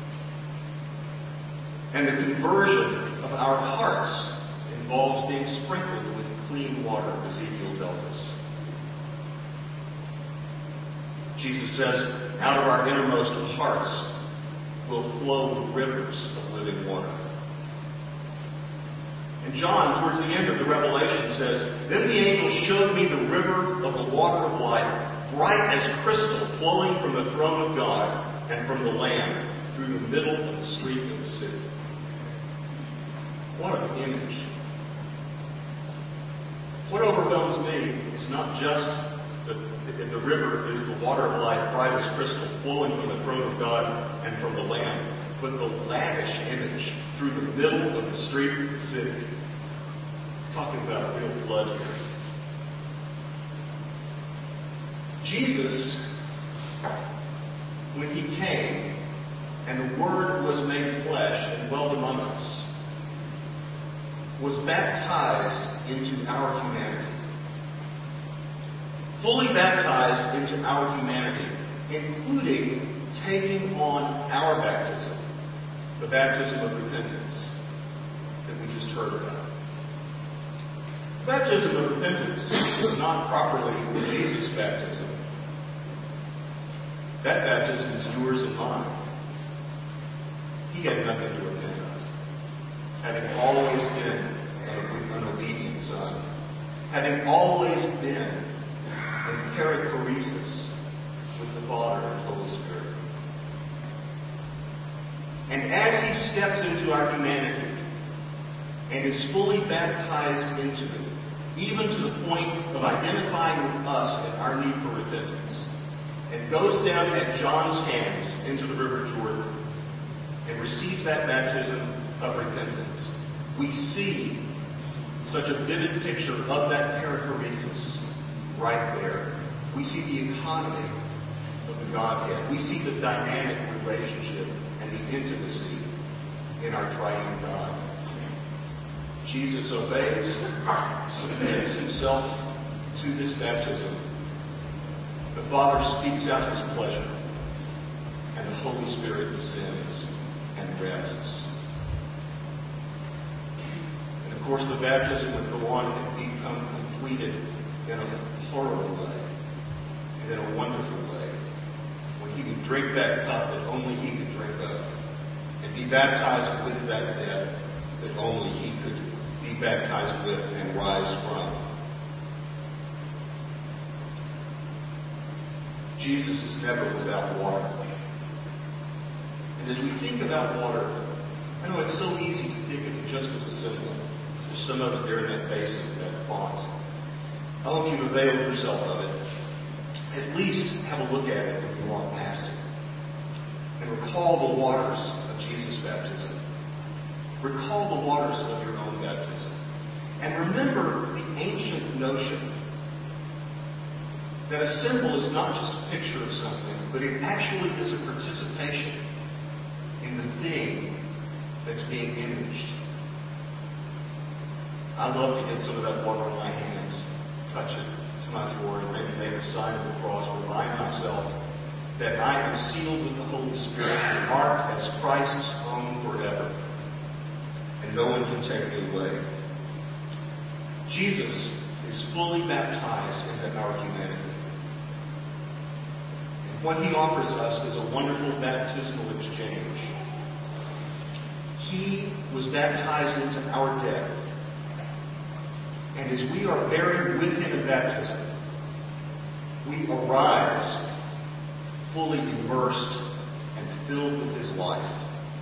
And the conversion of our hearts involves being sprinkled with clean water, Ezekiel tells us. Jesus says, out of our innermost hearts will flow rivers of living water. And John, towards the end of the Revelation, says, then the angel showed me the river of the water of life, bright as crystal, flowing from the throne of God and from the Lamb through the middle of the street of the city. What an image. What overwhelms me is not just that the river is the water of life, bright as crystal, flowing from the throne of God and from the Lamb, but the lavish image through the middle of the street of the city. Talking about a real flood here. Jesus, when he came and the Word was made flesh and dwelt among us, was baptized into our humanity. Fully baptized into our humanity, including taking on our baptism, the baptism of repentance that we just heard about. The baptism of repentance is not properly Jesus' baptism. That baptism is yours and mine. He had nothing to repent of, having always been an obedient son, having always been in perichoresis with the Father and Holy Spirit. And as he steps into our humanity and is fully baptized into it, even to the point of identifying with us and our need for repentance, and goes down at John's hands into the River Jordan and receives that baptism of repentance, we see such a vivid picture of that perichoresis right there. We see the economy of the Godhead. We see the dynamic relationship and the intimacy in our triune God. Jesus obeys, submits himself to this baptism. The Father speaks out his pleasure, and the Holy Spirit descends and rests. And of course, the baptism would go on and become completed in a horrible way and in a wonderful way, when he would drink that cup that only he could drink of, and be baptized with that death that only he could be baptized with and rise from. Jesus is never without water. And as we think about water, I know it's so easy to think of it just as a symbol. There's some of it there in that basin, that font. I hope you've availed yourself of it. At least have a look at it when you walk past it. And recall the waters of Jesus' baptism. Recall the waters of your own baptism. And remember the ancient notion that a symbol is not just a picture of something, but it actually is a participation in the thing that's being imaged. I love to get some of that water on my hands, touch it to my forehead, maybe make a sign of the cross, remind myself that I am sealed with the Holy Spirit, marked as Christ's own forever, and no one can take me away. Jesus is fully baptized into our humanity. And what he offers us is a wonderful baptismal exchange. He was baptized into our death. And as we are buried with him in baptism, we arise fully immersed and filled with his life.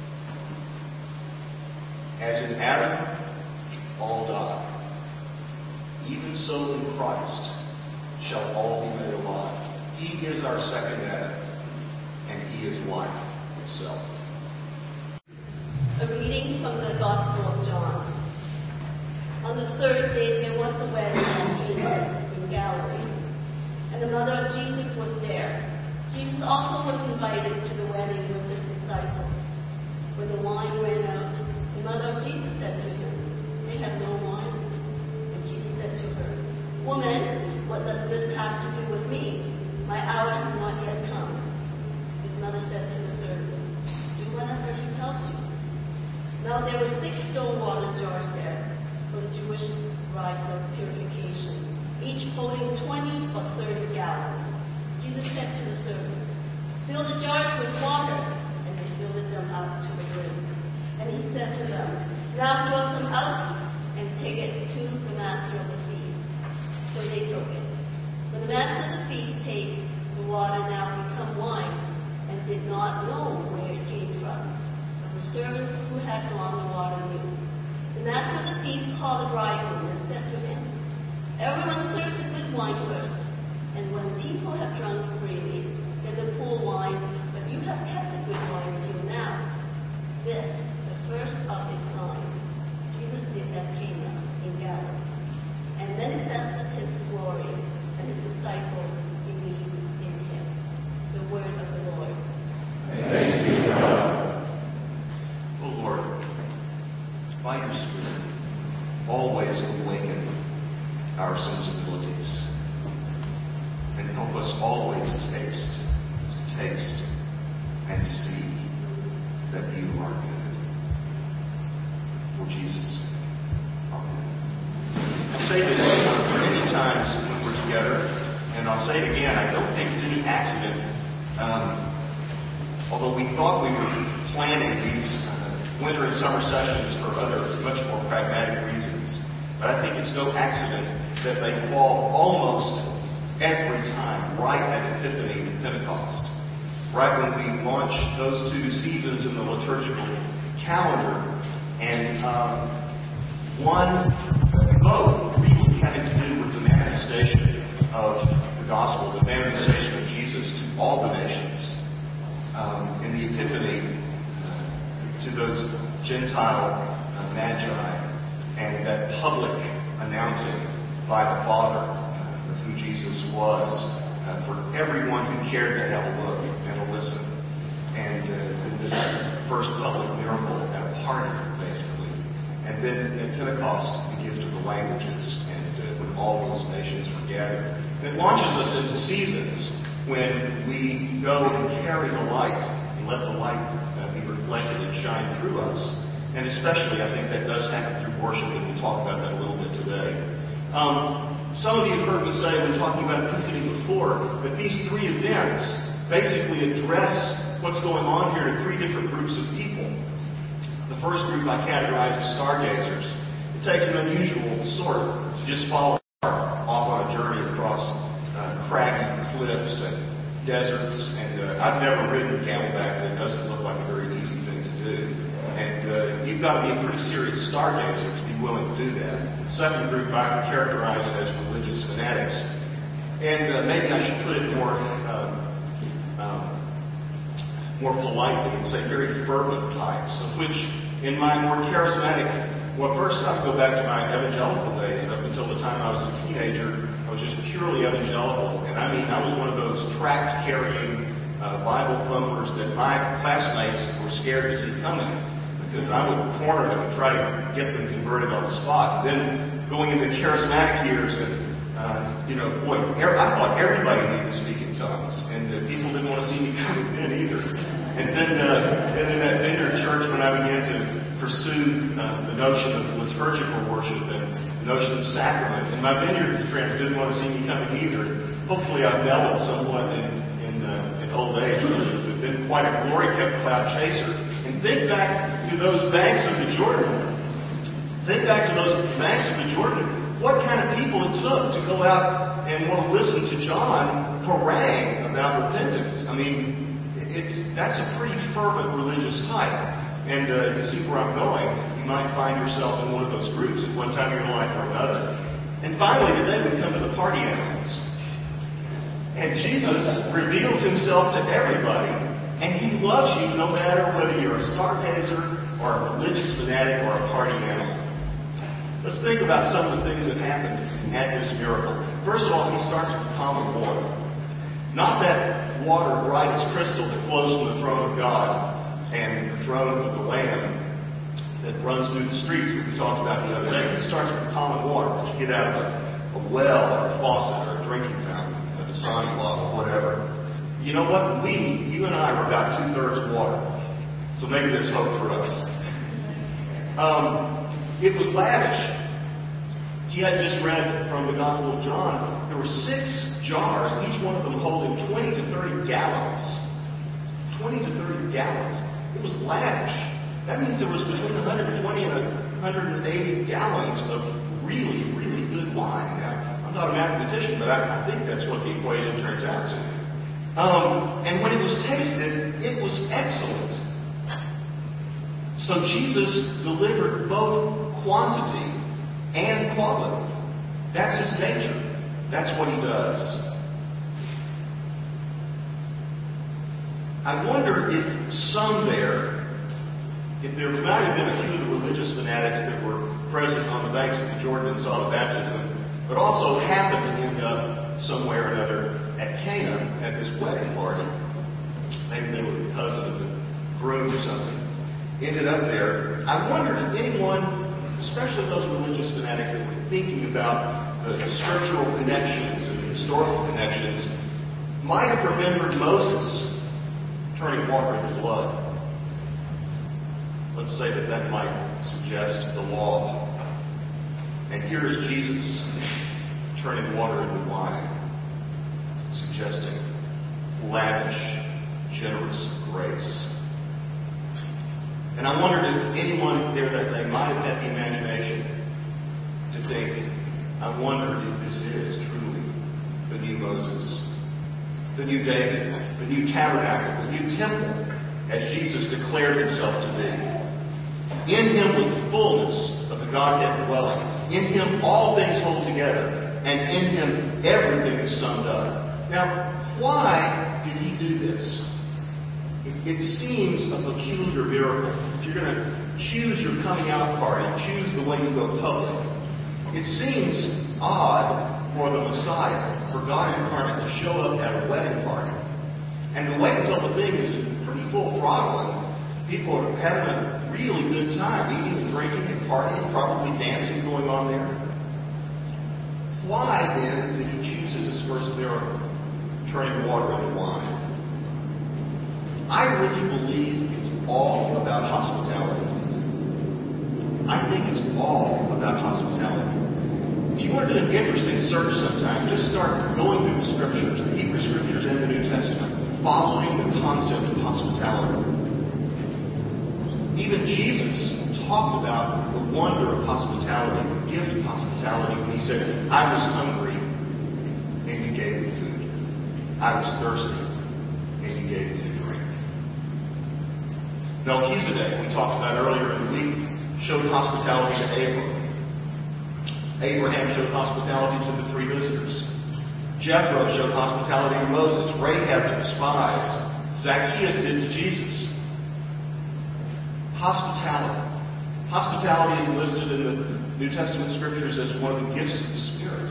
As in Adam, all die. Even so in Christ shall all be made alive. He is our second Adam, and he is life itself. A reading from the Gospel of John. On On the third day, there was a wedding at Cana in Galilee, and the mother of Jesus was there. Jesus also was invited to the wedding with his disciples. When the wine ran out, the mother of Jesus said to him, "They have no wine." And Jesus said to her, "Woman, what does this have to do with me? My hour has not yet come." His mother said to the servants, "Do whatever he tells you." Now there were 6 stone water jars there for the Jewish rites of purification, each holding 20 or 30 gallons. Jesus said to the servants, "Fill the jars with water," and they filled them up to the brim. And he said to them, "Now draw some out and take it to the master of the feast." So they took it. When the master of the feast tasted the water now become wine, and did not know where it came from, but the servants who had drawn the water knew. The master of the feast called the bridegroom and said to him, "Everyone serves the good wine first, and when people have drunk freely, then the poor wine, but you have kept the good wine until now." This, the first of his signs, Jesus did at Cana in Galilee, and manifested his glory, and his disciples believed in him. The word of the Lord. Thanks be to God. O Lord, by your Spirit, always awaken our sensibilities and help us always taste and see that you are good. For Jesus' sake. Amen. I say this many times when we're together, and I'll say it again. I don't think it's any accident. Although we thought we were planning these winter and summer sessions for other much more pragmatic reasons, but I think it's no accident that they fall almost every time right at Epiphany and Pentecost, right when we launch those 2 seasons in the liturgical calendar, and both really having to do with the manifestation of the gospel, the manifestation of Jesus to all the nations. In the Epiphany, to those Gentile magi, and that public announcing by the Father of who Jesus was for everyone who cared to have a look and a listen. And then this first public miracle at a party, basically. And then at Pentecost, the gift of the languages, and when all those nations were gathered. And it launches us into seasons when we go and carry the light and let the light be reflected and shine through us. And especially, I think that does happen through worship, and we'll talk about that a little bit today. Some of you have heard me say when talking about Epiphany before that these 3 events basically address what's going on here to 3 different groups of people. The first group I categorize as stargazers. It takes an unusual sort to just follow off on a journey across craggy cliffs and deserts. And I've never ridden camelback, but it doesn't look like a very easy thing to do. And you've got to be a pretty serious stargazer to be willing to do that. The second group I characterize as religious fanatics. And maybe I should put it more politely and say very fervent types, of which in my more charismatic, well, first I go back to my evangelical days. Up until the time I was a teenager, I was just purely evangelical. And I mean, I was one of those tract-carrying Bible thumpers that my classmates were scared to see coming, because I would corner them and try to get them converted on the spot. And then going into charismatic years, and I thought everybody needed to speak in tongues, and people didn't want to see me coming then either. And then in that Vineyard Church, when I began to pursue the notion of liturgical worship and the notion of sacrament, and my Vineyard friends didn't want to see me coming either. Hopefully I've mellowed somewhat in old age, but it's been quite a glory cloud chaser. And think back to those banks of the Jordan. What kind of people it took to go out and want to listen to John harangue about repentance. I mean, that's a pretty fervent religious type. And you see where I'm going. You might find yourself in one of those groups at one time in your life or another. And finally, today we come to the party animals. And Jesus reveals himself to everybody, and he loves you no matter whether you're a stargazer or a religious fanatic or a party animal. Let's think about some of the things that happened at this miracle. First of all, he starts with common water. Not that water bright as crystal that flows from the throne of God and the throne of the Lamb that runs through the streets that we talked about the other day. He starts with common water that you get out of a well or a faucet or a drinking fountain, a Dasani bottle, whatever. You know what? You and I were about 2/3 water. So maybe there's hope for us. It was lavish. He had just read from the Gospel of John. There were 6 jars, each one of them holding 20 to 30 gallons. 20 to 30 gallons. It was lavish. That means there was between 120 and 180 gallons of really, really good wine. Now, I'm not a mathematician, but I think that's what the equation turns out to. And when it was tasted, it was excellent. So Jesus delivered both quantity and quality. That's his nature. That's what he does. I wonder if if there might have been a few of the religious fanatics that were present on the banks of the Jordan and saw the baptism, but also happened to end up somewhere or another at Cana at this wedding party. Maybe they were the cousin of the groom or something. Ended up there. I wonder if anyone, especially those religious fanatics that were thinking about the scriptural connections and the historical connections, might have remembered Moses turning water into blood. Let's say that might suggest the law. And here is Jesus turning water into wine, suggesting lavish, generous grace. And I wondered if anyone there that day might have had the imagination to think, I wonder if this is truly the new Moses, the new David, the new tabernacle, the new temple, as Jesus declared himself to be. In him was the fullness of the Godhead dwelling. In him all things hold together, and in him everything is summed up. Now, why did he do this? It seems a peculiar miracle. If you're going to choose your coming out party, choose the way you go public. It seems odd for the Messiah, for God incarnate, to show up at a wedding party and to wait until the thing is in pretty full throttle and people are having a really good time, eating and drinking and partying, probably dancing going on there. Why then did he choose as his first miracle, turning water into wine? I really believe it's all about hospitality. I think it's all about hospitality. If you want to do an interesting search sometime, just start going through the scriptures, the Hebrew scriptures and the New Testament, following the concept of hospitality. Even Jesus talked about the wonder of hospitality, the gift of hospitality, when he said, I was hungry and you gave me food. I was thirsty and you gave me to drink. Melchizedek, we talked about earlier in the week, showed hospitality to Abraham. Abraham showed hospitality to the 3 visitors. Jethro showed hospitality to Moses. Rahab to the spies. Zacchaeus did to Jesus. Hospitality. Hospitality is listed in the New Testament scriptures as one of the gifts of the Spirit.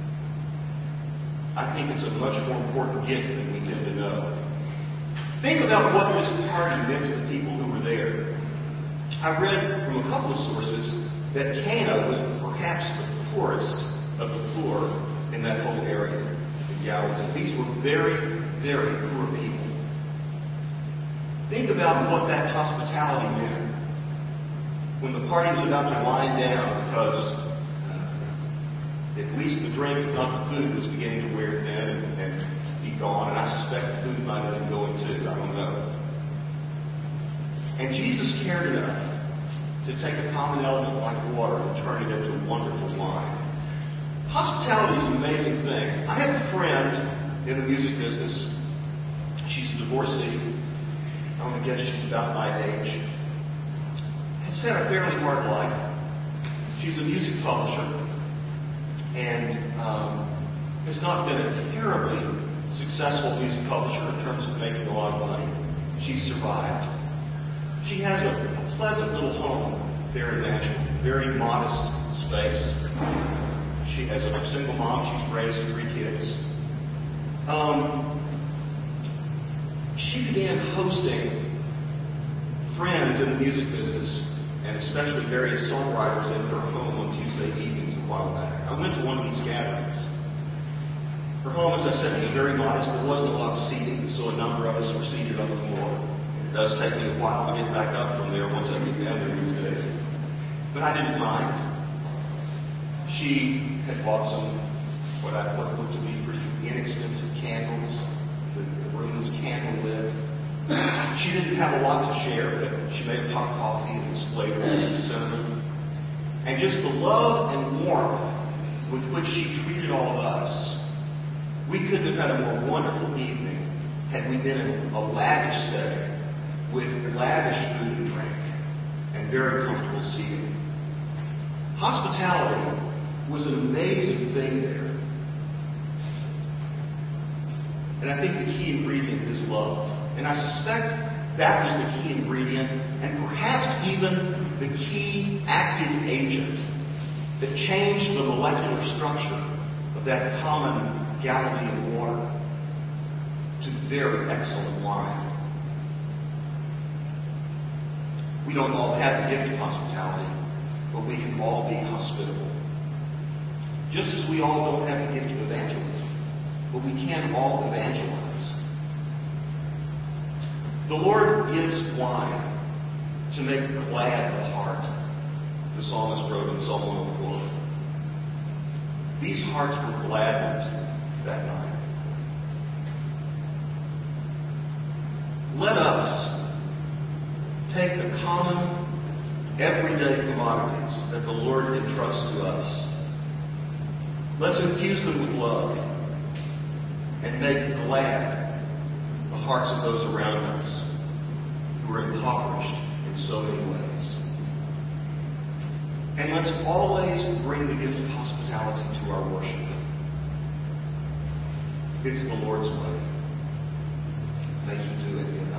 I think it's a much more important gift than we tend to know. Think about what this party meant to the people who were there. I read from a couple of sources that Cana was perhaps the poorest of the poor in that whole area in Galilee. These were very, very poor people. Think about what that hospitality meant when the party was about to wind down because at least the drink, if not the food, was beginning to wear thin and be gone. And I suspect the food might have been going too. I don't know. And Jesus cared enough to take a common element like water and turn it into wonderful wine. Hospitality is an amazing thing. I have a friend in the music business. She's a divorcee. I'm going to guess she's about my age. Has had a fairly hard life. She's a music publisher and has not been a terribly successful music publisher in terms of making a lot of money. She's survived. She has a pleasant little home there in Nashville, very modest space. She, as a single mom, she's raised 3 kids. She began hosting friends in the music business, and especially various songwriters in her home on Tuesday evenings a while back. I went to one of these gatherings. Her home, as I said, was very modest. There wasn't a lot of seating, so a number of us were seated on the floor. It does take me a while to get back up from there once I get down there these days. But I didn't mind. She had bought some, what looked to be pretty inexpensive candles. The room was candlelit. She didn't have a lot to share, but she made a pot of coffee and it was flavored with some cinnamon. And just the love and warmth with which she treated all of us, we couldn't have had a more wonderful evening had we been in a lavish setting with lavish food and drink and very comfortable seating. Hospitality was an amazing thing there. And I think the key ingredient is love. And I suspect that was the key ingredient, and perhaps even the key active agent that changed the molecular structure of that common Galilean water to very excellent wine. We don't all have the gift of hospitality, but we can all be hospitable. Just as we all don't have the gift of evangelism, but we can all evangelize. The Lord gives wine to make glad the heart, the psalmist wrote in Psalm 104. These hearts were gladdened that night. Let us take the common, everyday commodities that the Lord entrusts to us. Let's infuse them with love and make glad the hearts of those around us who are impoverished in so many ways. And let's always bring the gift of hospitality to our worship. It's the Lord's way. May He do it in